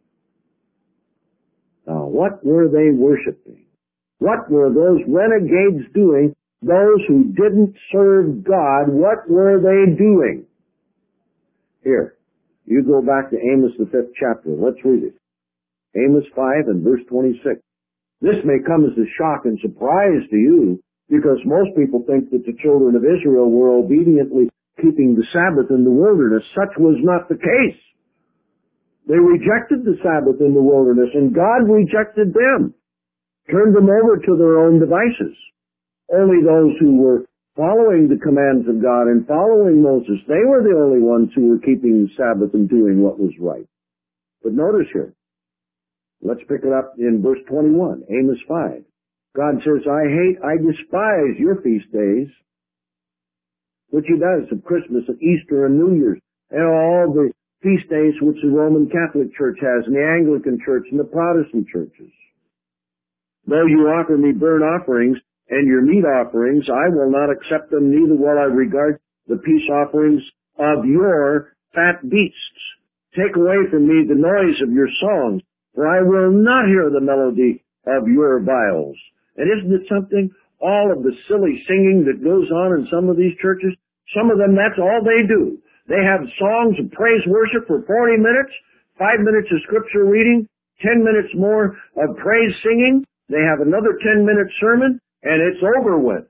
Now, what were they worshiping? What were those renegades doing? Those who didn't serve God, what were they doing? Here, you go back to Amos the fifth chapter. Let's read it. Amos five and verse twenty-six. This may come as a shock and surprise to you, because most people think that the children of Israel were obediently keeping the Sabbath in the wilderness. Such was not the case. They rejected the Sabbath in the wilderness, and God rejected them, turned them over to their own devices. Only those who were following the commands of God and following Moses, they were the only ones who were keeping the Sabbath and doing what was right. But notice here, let's pick it up in verse twenty-one, Amos five. God says, I hate, I despise your feast days, which he does of Christmas and Easter and New Year's, and all the feast days which the Roman Catholic Church has, and the Anglican Church, and the Protestant churches. Though you offer me burnt offerings and your meat offerings, I will not accept them, neither will I regard the peace offerings of your fat beasts. Take away from me the noise of your songs, for I will not hear the melody of your viols. And isn't it something? All of the silly singing that goes on in some of these churches, some of them, that's all they do. They have songs of praise worship for forty minutes, five minutes of scripture reading, ten minutes more of praise singing. They have another ten minute sermon, and it's over with.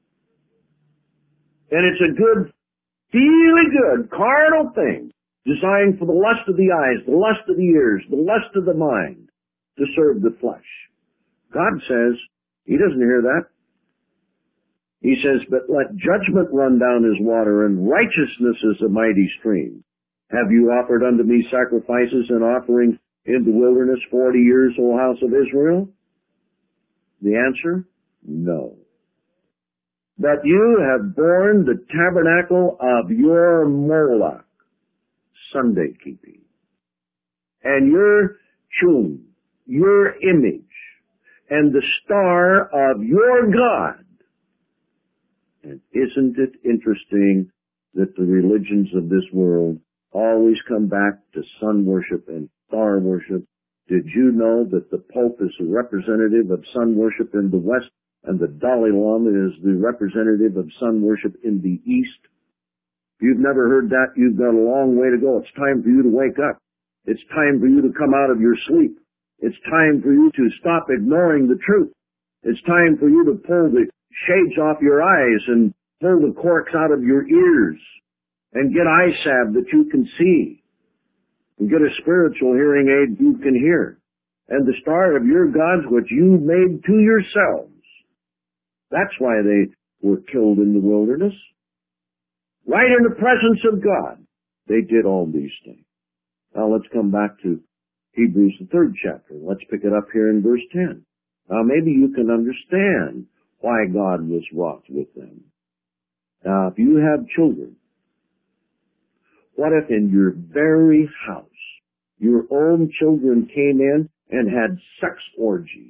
And it's a good, really good, carnal thing, designed for the lust of the eyes, the lust of the ears, the lust of the mind, to serve the flesh. God says, he doesn't hear that. He says, but let judgment run down as water, and righteousness as a mighty stream. Have you offered unto me sacrifices and offerings in the wilderness forty years, O house of Israel? The answer, no. But you have borne the tabernacle of your Moloch, Sunday keeping, and your tune, your image, and the star of your God. And isn't it interesting that the religions of this world always come back to sun worship and star worship? Did you know that the Pope is a representative of sun worship in the West, and the Dalai Lama is the representative of sun worship in the East? If you've never heard that, you've got a long way to go. It's time for you to wake up. It's time for you to come out of your sleep. It's time for you to stop ignoring the truth. It's time for you to pull the shades off your eyes and pull the corks out of your ears and get eye salve that you can see, and get a spiritual hearing aid you can hear, and the star of your gods which you made to yourselves. That's why they were killed in the wilderness. Right in the presence of God, they did all these things. Now let's come back to Hebrews, the third chapter. Let's pick it up here in verse ten. Now maybe you can understand why God was wroth with them. Now, if you have children, what if in your very house your own children came in and had sex orgies,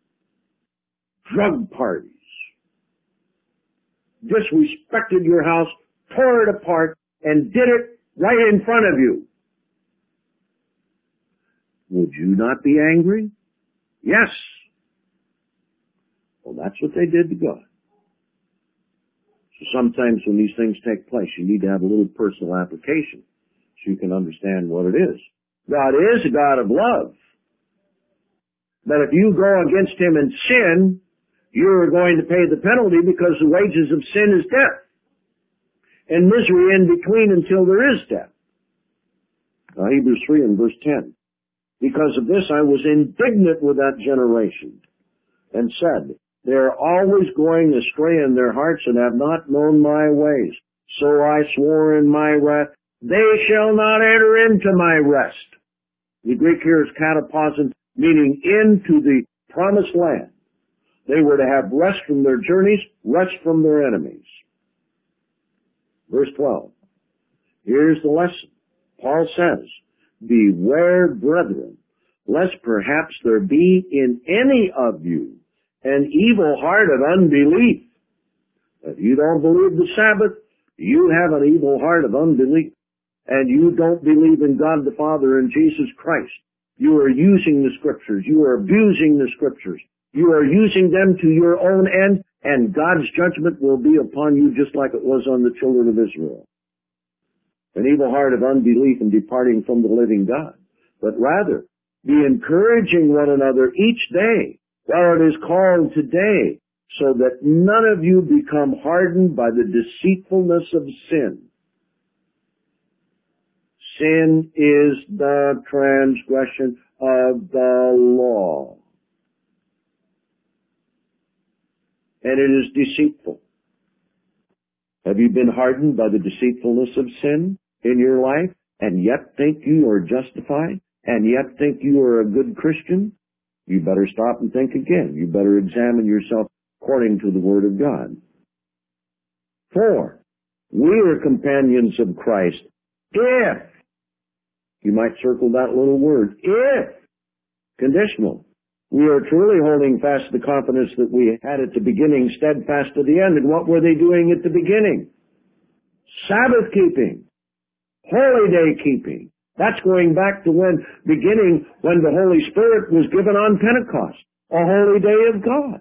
drug parties, disrespected your house, tore it apart, and did it right in front of you? Would you not be angry? Yes. Well, that's what they did to God. So sometimes when these things take place, you need to have a little personal application so you can understand what it is. God is a God of love. But if you go against him in sin, you're going to pay the penalty, because the wages of sin is death, and misery in between until there is death. Now, Hebrews three and verse ten. Because of this I was indignant with that generation, and said, they are always going astray in their hearts, and have not known my ways. So I swore in my wrath, they shall not enter into my rest. The Greek here is kataposin, meaning into the promised land. They were to have rest from their journeys, rest from their enemies. Verse twelve. Here's the lesson. Paul says, beware, brethren, lest perhaps there be in any of you an evil heart of unbelief. If you don't believe the Sabbath, you have an evil heart of unbelief. And you don't believe in God the Father and Jesus Christ. You are using the Scriptures. You are abusing the Scriptures. You are using them to your own end, and God's judgment will be upon you just like it was on the children of Israel. An evil heart of unbelief and departing from the living God. But rather, be encouraging one another each day, while it is called today, so that none of you become hardened by the deceitfulness of sin. Sin is the transgression of the law. and it is deceitful. Have you been hardened by the deceitfulness of sin in your life, and yet think you are justified, and yet think you are a good Christian? You better stop and think again. You better examine yourself according to the Word of God. Four, we are companions of Christ if, you might circle that little word, if, conditional, we are truly holding fast the confidence that we had at the beginning, steadfast to the end. And what were they doing at the beginning? Sabbath keeping, holy day keeping. That's going back to when, beginning when the Holy Spirit was given on Pentecost, a holy day of God.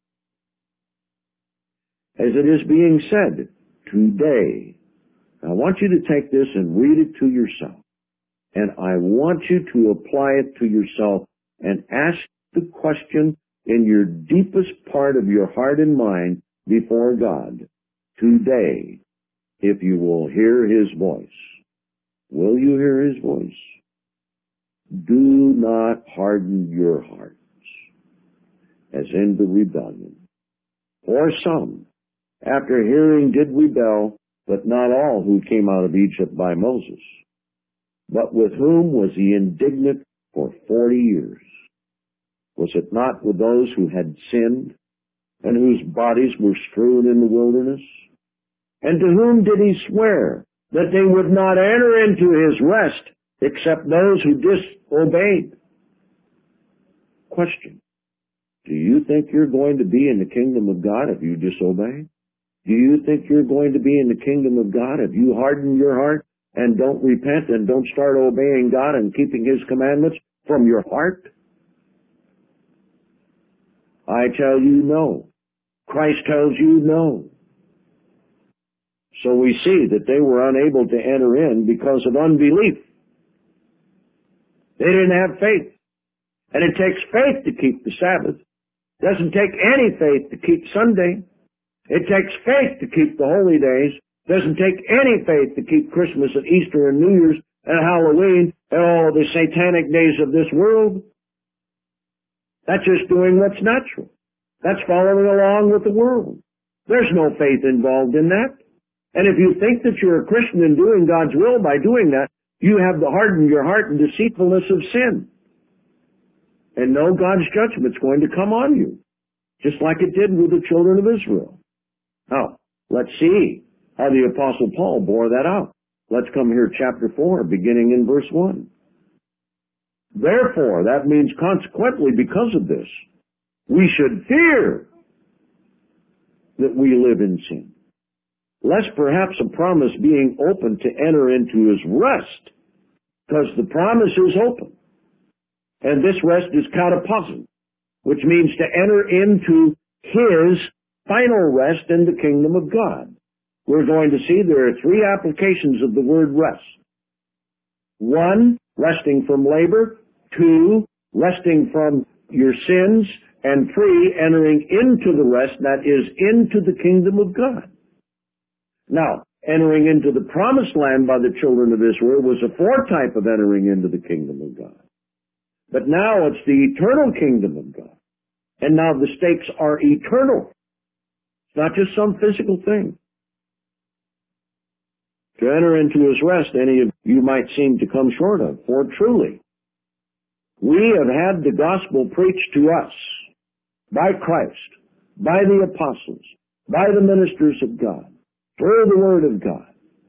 As it is being said, today, I want you to take this and read it to yourself. And I want you to apply it to yourself and ask the question in your deepest part of your heart and mind before God. Today, if you will hear His voice, will you hear His voice? Do not harden your hearts, as in the rebellion. For some, after hearing, did rebel, but not all who came out of Egypt by Moses. But with whom was He indignant for forty years? Was it not with those who had sinned, and whose bodies were strewn in the wilderness? And to whom did He swear that they would not enter into His rest, except those who disobeyed? Question. Do you think you're going to be in the kingdom of God if you disobey? Do you think you're going to be in the kingdom of God if you harden your heart and don't repent and don't start obeying God and keeping His commandments from your heart? I tell you no. Christ tells you no. So we see that they were unable to enter in because of unbelief. They didn't have faith. And it takes faith to keep the Sabbath. It doesn't take any faith to keep Sunday. It takes faith to keep the holy days. It doesn't take any faith to keep Christmas and Easter and New Year's and Halloween and all the satanic days of this world. That's just doing what's natural. That's following along with the world. There's no faith involved in that. And if you think that you're a Christian and doing God's will by doing that, you have to harden your heart in deceitfulness of sin. And know God's judgment's going to come on you, just like it did with the children of Israel. Now, let's see how the Apostle Paul bore that out. Let's come here, chapter four, beginning in verse one. Therefore, that means consequently because of this, we should fear that we live in sin, lest perhaps a promise being open to enter into His rest, because the promise is open. And this rest is katapausin, which means to enter into His final rest in the kingdom of God. We're going to see there are three applications of the word rest. One, resting from labor. Two, resting from your sins. And three, entering into the rest, that is, into the kingdom of God. Now, entering into the promised land by the children of Israel was a foretype of entering into the kingdom of God. But now it's the eternal kingdom of God. And now the stakes are eternal. It's not just some physical thing. To enter into His rest, any of you might seem to come short of. For truly, we have had the gospel preached to us by Christ, by the apostles, by the ministers of God, through the Word of God,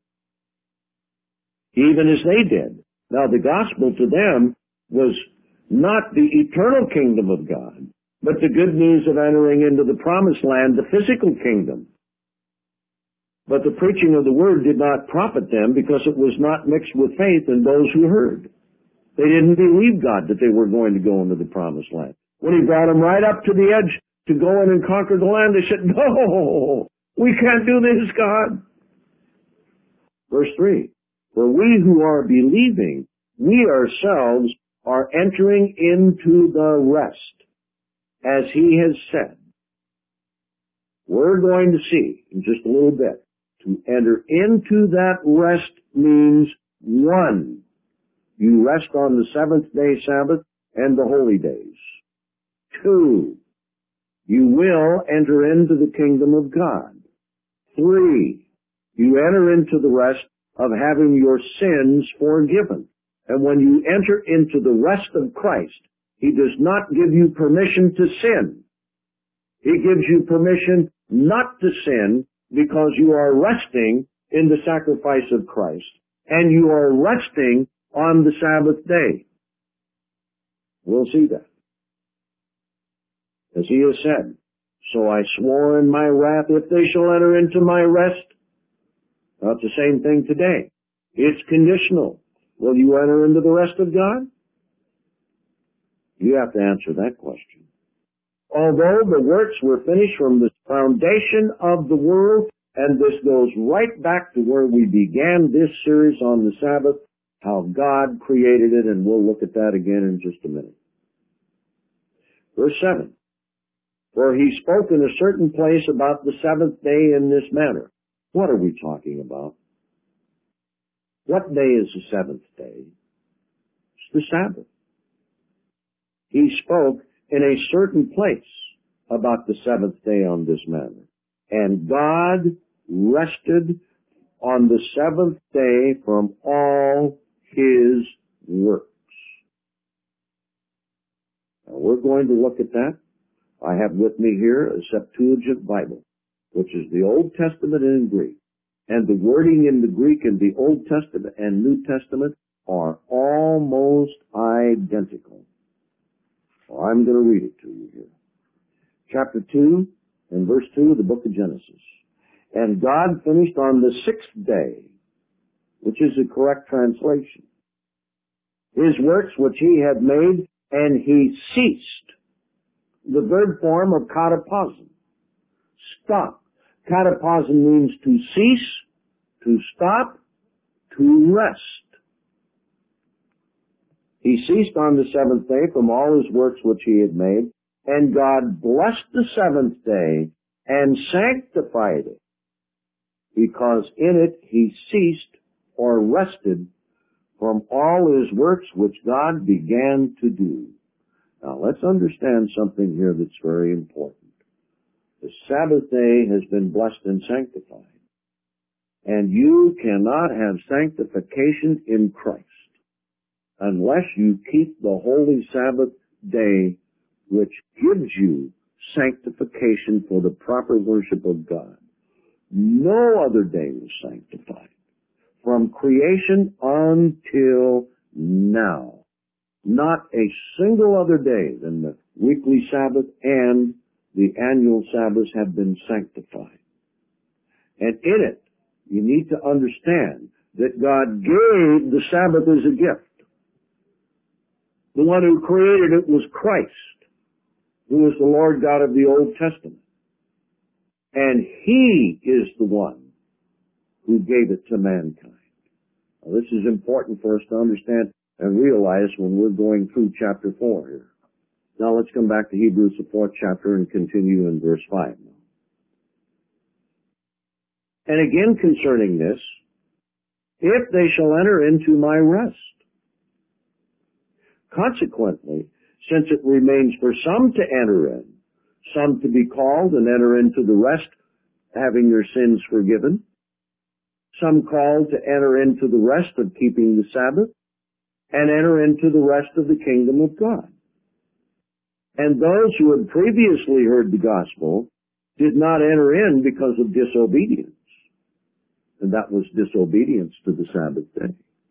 even as they did. Now the gospel to them was not the eternal kingdom of God, but the good news of entering into the promised land, the physical kingdom. But the preaching of the Word did not profit them because it was not mixed with faith in those who heard. They didn't believe God that they were going to go into the promised land. When He brought them right up to the edge to go in and conquer the land, they said, no, we can't do this, God. Verse three, for we who are believing, we ourselves are entering into the rest, as He has said. We're going to see in just a little bit. To enter into that rest means one, you rest on the seventh day Sabbath and the holy days. Two, you will enter into the kingdom of God. Three, you enter into the rest of having your sins forgiven. And when you enter into the rest of Christ, He does not give you permission to sin. He gives you permission not to sin because you are resting in the sacrifice of Christ and you are resting on the Sabbath day. We'll see that. As He has said, so I swore in my wrath, if they shall enter into my rest. Now it's the same thing today. It's conditional. Will you enter into the rest of God? You have to answer that question. Although the works were finished from the foundation of the world, and this goes right back to where we began this series on the Sabbath, how God created it, and we'll look at that again in just a minute. Verse seven. For He spoke in a certain place about the seventh day in this manner. What are we talking about? What day is the seventh day? It's the Sabbath. He spoke in a certain place about the seventh day on this manner. And God rested on the seventh day from all His works. Now we're going to look at that. I have with me here a Septuagint Bible, which is the Old Testament in Greek. And the wording in the Greek in the Old Testament and New Testament are almost identical. Well, I'm going to read it to you here. Chapter two and verse two of the book of Genesis. And God finished on the sixth day, which is the correct translation, His works which He had made, and He ceased. The verb form of katapazen. Stop. Katapazen means to cease, to stop, to rest. He ceased on the seventh day from all His works which He had made, and God blessed the seventh day and sanctified it, because in it He ceased or rested from all His works which God began to do. Now let's understand something here that's very important. The Sabbath day has been blessed and sanctified. And you cannot have sanctification in Christ unless you keep the holy Sabbath day, which gives you sanctification for the proper worship of God. No other day was sanctified from creation until now. Not a single other day than the weekly Sabbath and the annual Sabbaths have been sanctified. And in it, you need to understand that God gave the Sabbath as a gift. The one who created it was Christ, who was the Lord God of the Old Testament. And He is the one who gave it to mankind. Now, this is important for us to understand and realize when we're going through chapter four here. Now let's come back to Hebrews, the fourth chapter, and continue in verse five. And again concerning this, if they shall enter into my rest. Consequently, since it remains for some to enter in, some to be called and enter into the rest, having their sins forgiven, some called to enter into the rest of keeping the Sabbath, and enter into the rest of the kingdom of God. And those who had previously heard the gospel did not enter in because of disobedience. And that was disobedience to the Sabbath day.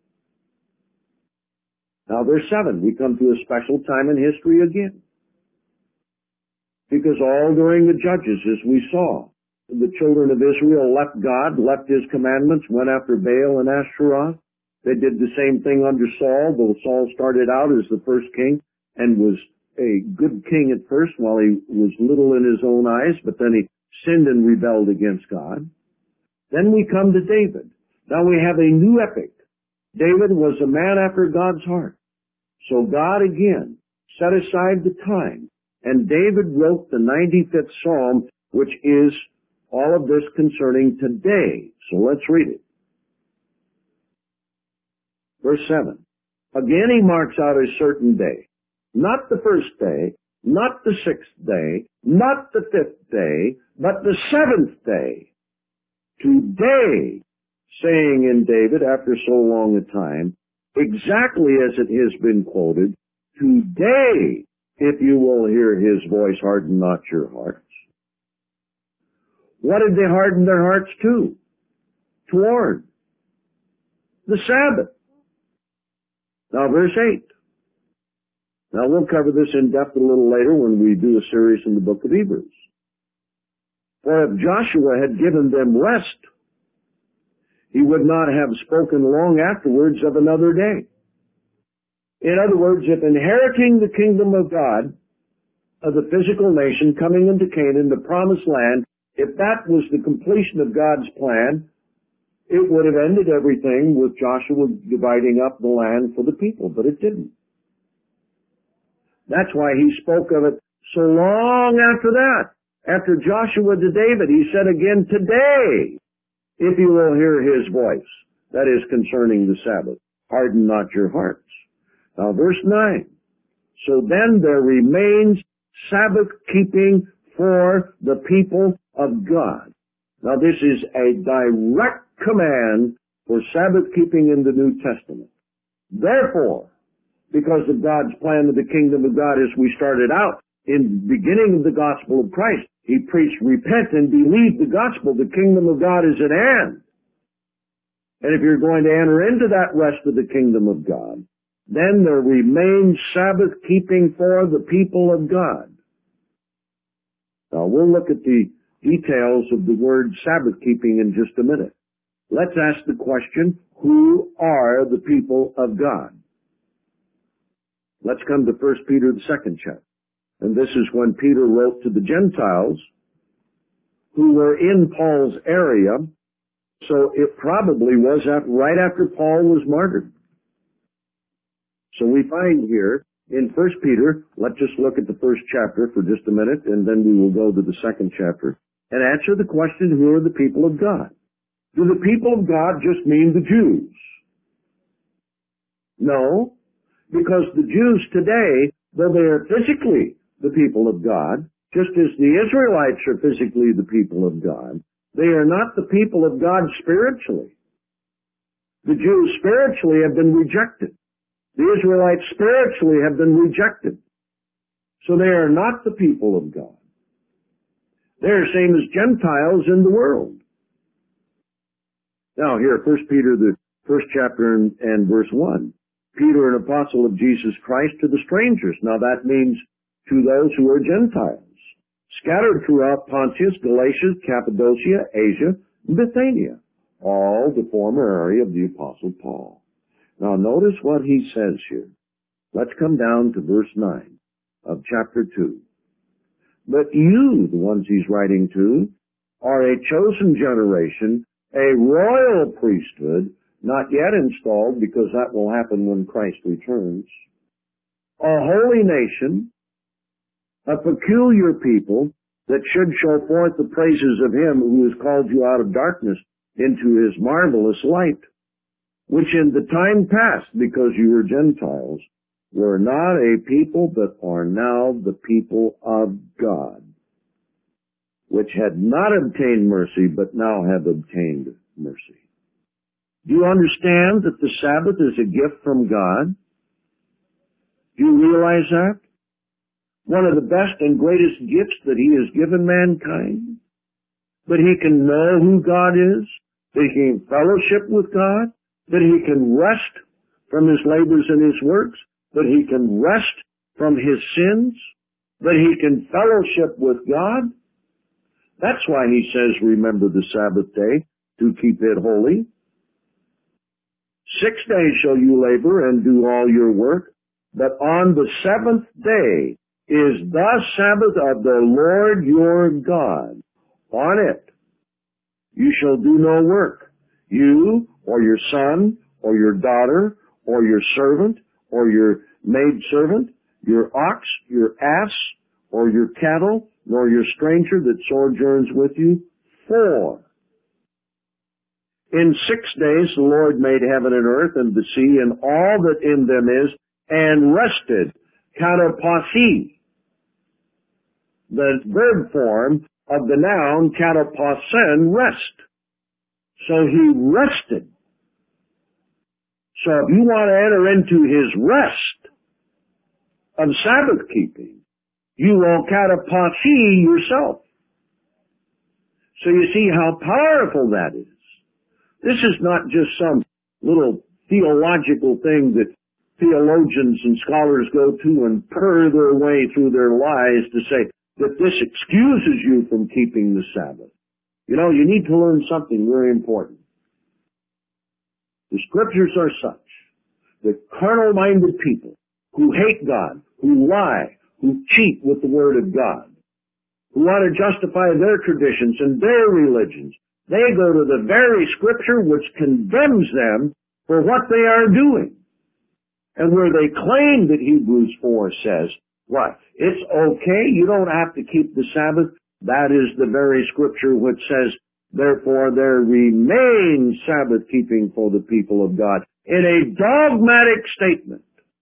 Now verse seven, we come to a special time in history again. Because all during the Judges, as we saw, the children of Israel left God, left His commandments, went after Baal and Ashtaroth. They did the same thing under Saul, though Saul started out as the first king and was a good king at first while he was little in his own eyes, but then he sinned and rebelled against God. Then we come to David. Now we have a new epic. David was a man after God's heart. So God again set aside the time, and David wrote the ninety-fifth Psalm, which is all of this concerning today. So let's read it. Verse seven. Again he marks out a certain day, not the first day, not the sixth day, not the fifth day, but the seventh day. Today, saying in David after so long a time, exactly as it has been quoted, today, if you will hear his voice, harden not your hearts. What did they harden their hearts to? Toward the Sabbath. Now, verse eight. Now, we'll cover this in depth a little later when we do a series in the book of Hebrews. For if Joshua had given them rest, he would not have spoken long afterwards of another day. In other words, if inheriting the kingdom of God, of the physical nation coming into Canaan, the promised land, if that was the completion of God's plan, it would have ended everything with Joshua dividing up the land for the people, but it didn't. That's why he spoke of it so long after that. After Joshua to David, he said again, today, if you will hear his voice, that is concerning the Sabbath, harden not your hearts. Now verse nine, so then there remains Sabbath keeping for the people of God. Now this is a direct command for Sabbath keeping in the New Testament. Therefore, because of God's plan of the kingdom of God as we started out, in the beginning of the gospel of Christ, he preached, repent and believe the gospel. The kingdom of God is at hand. And if you're going to enter into that rest of the kingdom of God, then there remains Sabbath keeping for the people of God. Now we'll look at the details of the word Sabbath keeping in just a minute. Let's ask the question, who are the people of God? Let's come to First Peter, the second chapter. And this is when Peter wrote to the Gentiles who were in Paul's area, so it probably was at, right after Paul was martyred. So we find here in First Peter, let's just look at the first chapter for just a minute, and then we will go to the second chapter and answer the question, who are the people of God? Do the people of God just mean the Jews? No, because the Jews today, though they are physically the people of God, just as the Israelites are physically the people of God, they are not the people of God spiritually. The Jews spiritually have been rejected. The Israelites spiritually have been rejected. So they are not the people of God. They are same as Gentiles in the world. Now here, First Peter, the first chapter and, and verse one. Peter, an apostle of Jesus Christ, to the strangers. Now that means to those who are Gentiles, scattered throughout Pontus, Galatia, Cappadocia, Asia, and Bithynia, all the former area of the apostle Paul. Now notice what he says here. Let's come down to verse nine of chapter two. But you, the ones he's writing to, are a chosen generation, a royal priesthood, not yet installed because that will happen when Christ returns, a holy nation, a peculiar people that should show forth the praises of him who has called you out of darkness into his marvelous light, which in the time past, because you were Gentiles, were not a people but are now the people of God, which had not obtained mercy but now have obtained mercy. Do you understand that the Sabbath is a gift from God? Do you realize that? One of the best and greatest gifts that he has given mankind. That he can know who God is, that he can fellowship with God, that he can rest from his labors and his works, that he can rest from his sins, that he can fellowship with God. That's why he says, remember the Sabbath day to keep it holy. Six days shall you labor and do all your work, but on the seventh day is the Sabbath of the Lord your God. On it you shall do no work, you or your son or your daughter or your servant or your maidservant, your ox, your ass, or your cattle, nor your stranger that sojourns with you. For in six days the Lord made heaven and earth and the sea and all that in them is, and rested, katapasi, the verb form of the noun katapasen, rest. So he rested. So if you want to enter into his rest of Sabbath keeping, you will katapasi yourself. So you see how powerful that is. This is not just some little theological thing that theologians and scholars go to and purr their way through their lives to say that this excuses you from keeping the Sabbath. You know, you need to learn something very important. The scriptures are such that carnal-minded people who hate God, who lie, who cheat with the Word of God, who want to justify their traditions and their religions, they go to the very scripture which condemns them for what they are doing. And where they claim that Hebrews four says, what? It's okay, you don't have to keep the Sabbath. That is the very scripture which says, therefore there remains Sabbath keeping for the people of God, in a dogmatic statement.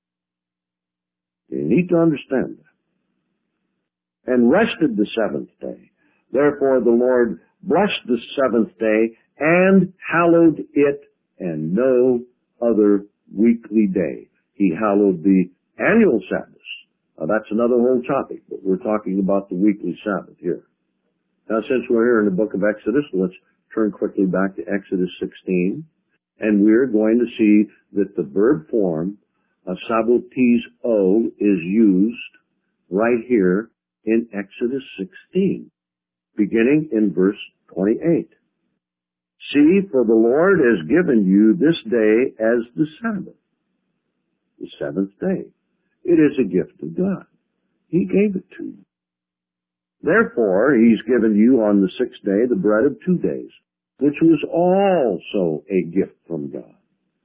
You need to understand that. And rested the seventh day. Therefore the Lord blessed the seventh day and hallowed it, and no other weekly day. He hallowed the annual Sabbaths. Now that's another whole topic, but we're talking about the weekly Sabbath here. Now since we're here in the book of Exodus, let's turn quickly back to Exodus sixteen, and we're going to see that the verb form of sabbatis o is used right here in Exodus sixteen, beginning in verse twenty-eight. See, for the Lord has given you this day as the Sabbath, the seventh day. It is a gift of God. He gave it to you. Therefore, he's given you on the sixth day the bread of two days, which was also a gift from God.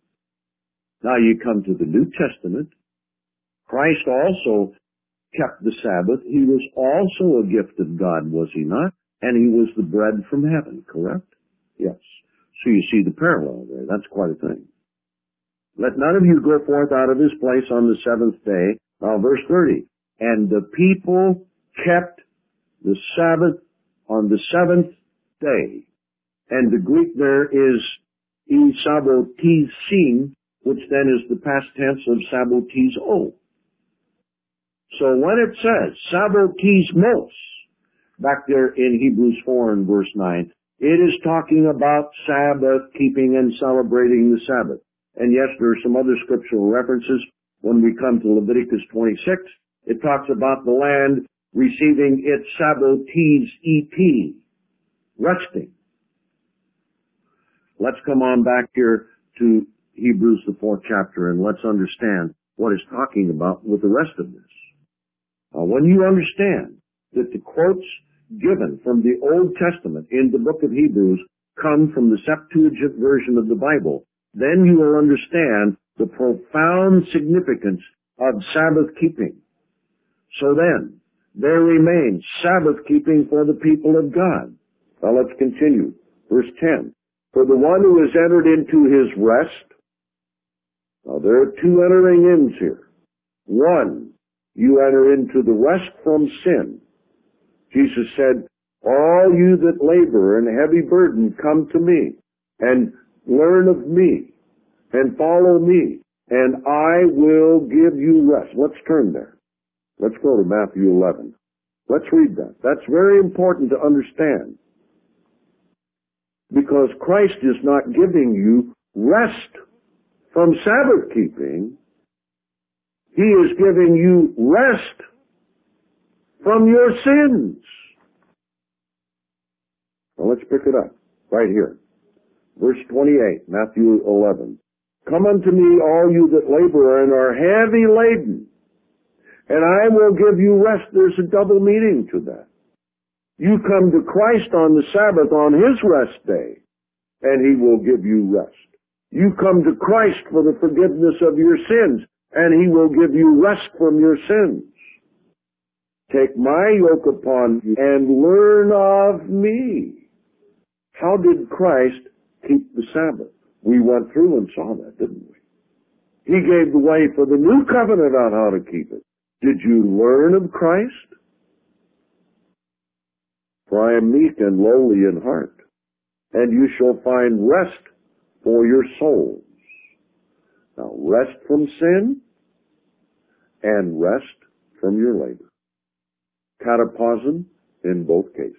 Now you come to the New Testament. Christ also kept the Sabbath. He was also a gift of God, was he not? And he was the bread from heaven, correct? Yes. So you see the parallel there. That's quite a thing. Let none of you go forth out of his place on the seventh day. Now verse thirty. And the people kept the Sabbath on the seventh day. And the Greek there is e sabbotisin, which then is the past tense of sabbotizo. So when it says sabbotismos, back there in Hebrews four and verse nine, it is talking about Sabbath keeping and celebrating the Sabbath. And yes, there are some other scriptural references. When we come to Leviticus twenty-six, it talks about the land receiving its sabbotes et, resting. Let's come on back here to Hebrews, the fourth chapter, and let's understand what it's talking about with the rest of this. Now, when you understand that the quotes given from the Old Testament in the book of Hebrews come from the Septuagint version of the Bible, then you will understand the profound significance of Sabbath keeping. So then, there remains Sabbath keeping for the people of God. Now let's continue. Verse ten. For the one who has entered into his rest, now there are two entering ins here. One, you enter into the rest from sin. Jesus said, all you that labor and heavy burden, come to me and learn of me and follow me, and I will give you rest. Let's turn there. Let's go to Matthew eleven. Let's read that. That's very important to understand. Because Christ is not giving you rest from Sabbath keeping. He is giving you rest from your sins. Now let's pick it up right here. Verse twenty-eight, Matthew eleven. Come unto me, all you that labor and are heavy laden, and I will give you rest. There's a double meaning to that. You come to Christ on the Sabbath, on his rest day, and he will give you rest. You come to Christ for the forgiveness of your sins, and he will give you rest from your sins. Take my yoke upon you and learn of me. How did Christ keep the Sabbath? We went through and saw that, didn't we? He gave the way for the new covenant on how to keep it. Did you learn of Christ? For I am meek and lowly in heart, and you shall find rest for your souls. Now, rest from sin and rest from your labor. Katapausin in both cases.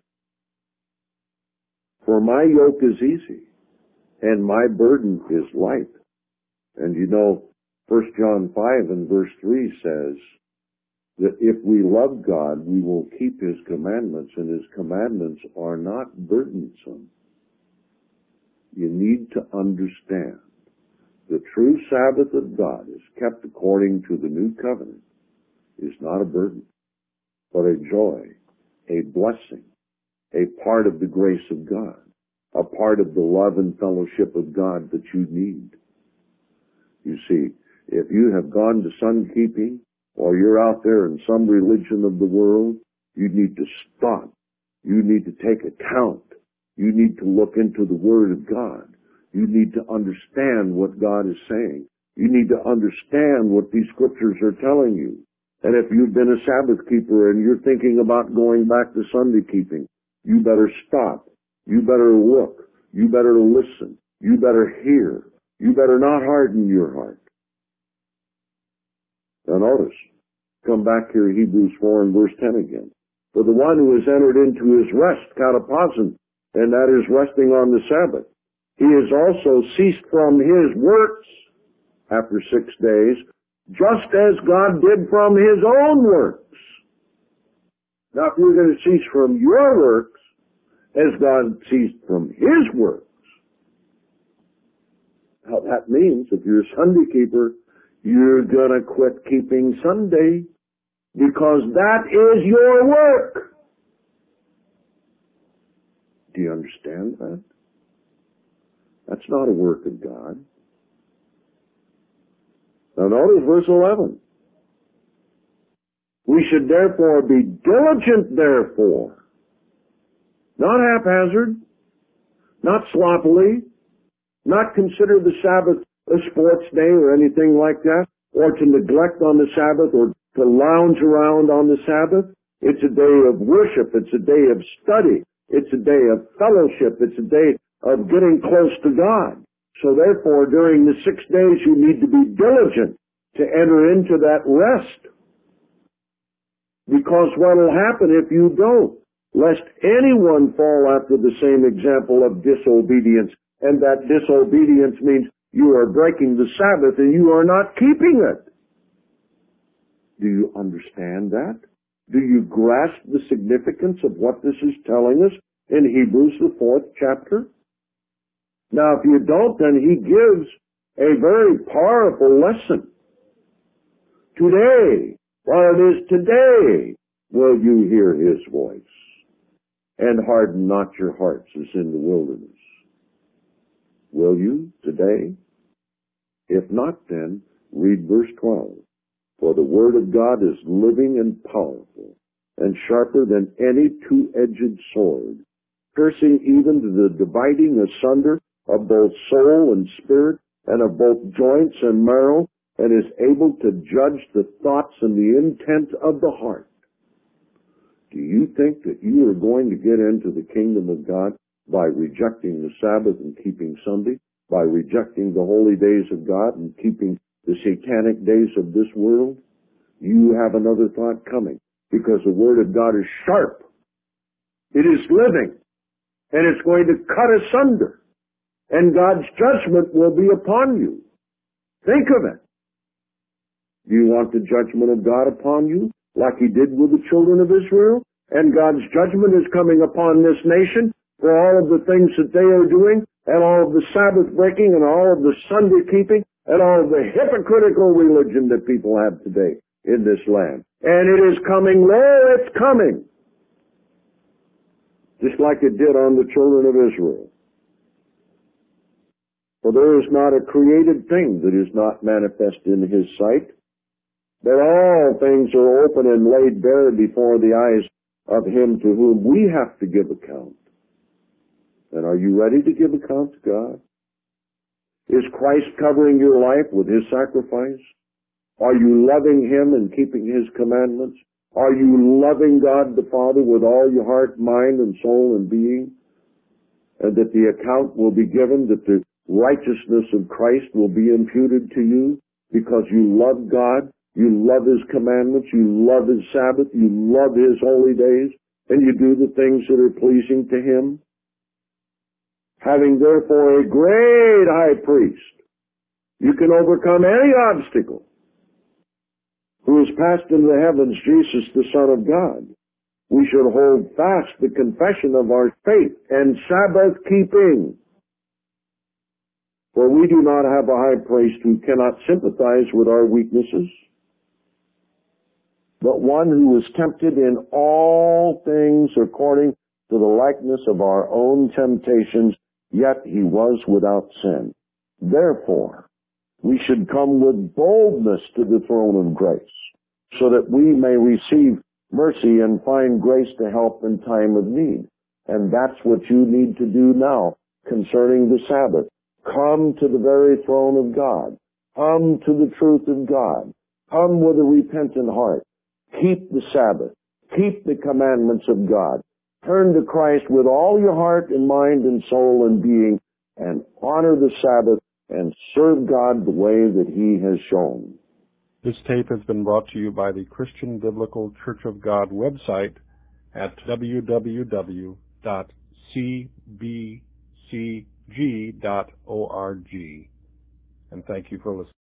For my yoke is easy, and my burden is light. And you know, First John five and verse three says that if we love God, we will keep His commandments, and His commandments are not burdensome. You need to understand the true Sabbath of God is kept according to the new covenant is not a burden, but a joy, a blessing, a part of the grace of God, a part of the love and fellowship of God that you need. You see, if you have gone to sun keeping, or you're out there in some religion of the world, you need to stop. You need to take account. You need to look into the Word of God. You need to understand what God is saying. You need to understand what these scriptures are telling you. And if you've been a Sabbath keeper and you're thinking about going back to Sunday keeping, you better stop. You better look. You better listen. You better hear. You better not harden your heart. Now notice, come back here, Hebrews four and verse ten again. For the one who has entered into his rest, katapausin, and that is resting on the Sabbath, he has also ceased from his works after six days, just as God did from his own works. Now if you're going to cease from your works, as God ceased from his works, now that means if you're a Sunday keeper, you're going to quit keeping Sunday, because that is your work. Do you understand that? That's not a work of God. Now notice verse eleven. We should therefore be diligent, therefore. Not haphazard, not sloppily, not consider the Sabbath a sports day or anything like that, or to neglect on the Sabbath or to lounge around on the Sabbath. It's a day of worship. It's a day of study. It's a day of fellowship. It's a day of getting close to God. So therefore, during the six days, you need to be diligent to enter into that rest. Because what will happen if you don't? Lest anyone fall after the same example of disobedience, and that disobedience means you are breaking the Sabbath and you are not keeping it. Do you understand that? Do you grasp the significance of what this is telling us in Hebrews, the fourth chapter? Now, if you don't, then he gives a very powerful lesson. Today, while it is today, will you hear his voice, and harden not your hearts as in the wilderness. Will you today? If not, then read verse twelve. For the word of God is living and powerful, and sharper than any two-edged sword, piercing even to the dividing asunder of both soul and spirit, and of both joints and marrow, and is able to judge the thoughts and the intent of the heart. Do you think that you are going to get into the kingdom of God by rejecting the Sabbath and keeping Sunday, by rejecting the holy days of God and keeping the satanic days of this world? You have another thought coming, because the Word of God is sharp. It is living, and it's going to cut asunder, and God's judgment will be upon you. Think of it. Do you want the judgment of God upon you, like he did with the children of Israel? And God's judgment is coming upon this nation for all of the things that they are doing, and all of the Sabbath breaking, and all of the Sunday keeping, and all of the hypocritical religion that people have today in this land. And it is coming, lo, it's coming. Just like it did on the children of Israel. For there is not a created thing that is not manifest in his sight, but all things are open and laid bare before the eyes of him to whom we have to give account. And are you ready to give account to God? Is Christ covering your life with his sacrifice? Are you loving him and keeping his commandments? Are you loving God the Father with all your heart, mind, and soul and being? And that the account will be given, that the righteousness of Christ will be imputed to you because you love God, you love His commandments, you love His Sabbath, you love His holy days, and you do the things that are pleasing to Him? Having therefore a great high priest, you can overcome any obstacle, who has passed into the heavens, Jesus the Son of God. We should hold fast the confession of our faith and Sabbath keeping. For we do not have a high priest who cannot sympathize with our weaknesses, but one who was tempted in all things according to the likeness of our own temptations, yet he was without sin. Therefore, we should come with boldness to the throne of grace, so that we may receive mercy and find grace to help in time of need. And that's what you need to do now concerning the Sabbath. Come to the very throne of God. Come to the truth of God. Come with a repentant heart. Keep the Sabbath. Keep the commandments of God. Turn to Christ with all your heart and mind and soul and being, and honor the Sabbath and serve God the way that He has shown. This tape has been brought to you by the Christian Biblical Church of God website at w w w dot c b c g dot org. And thank you for listening.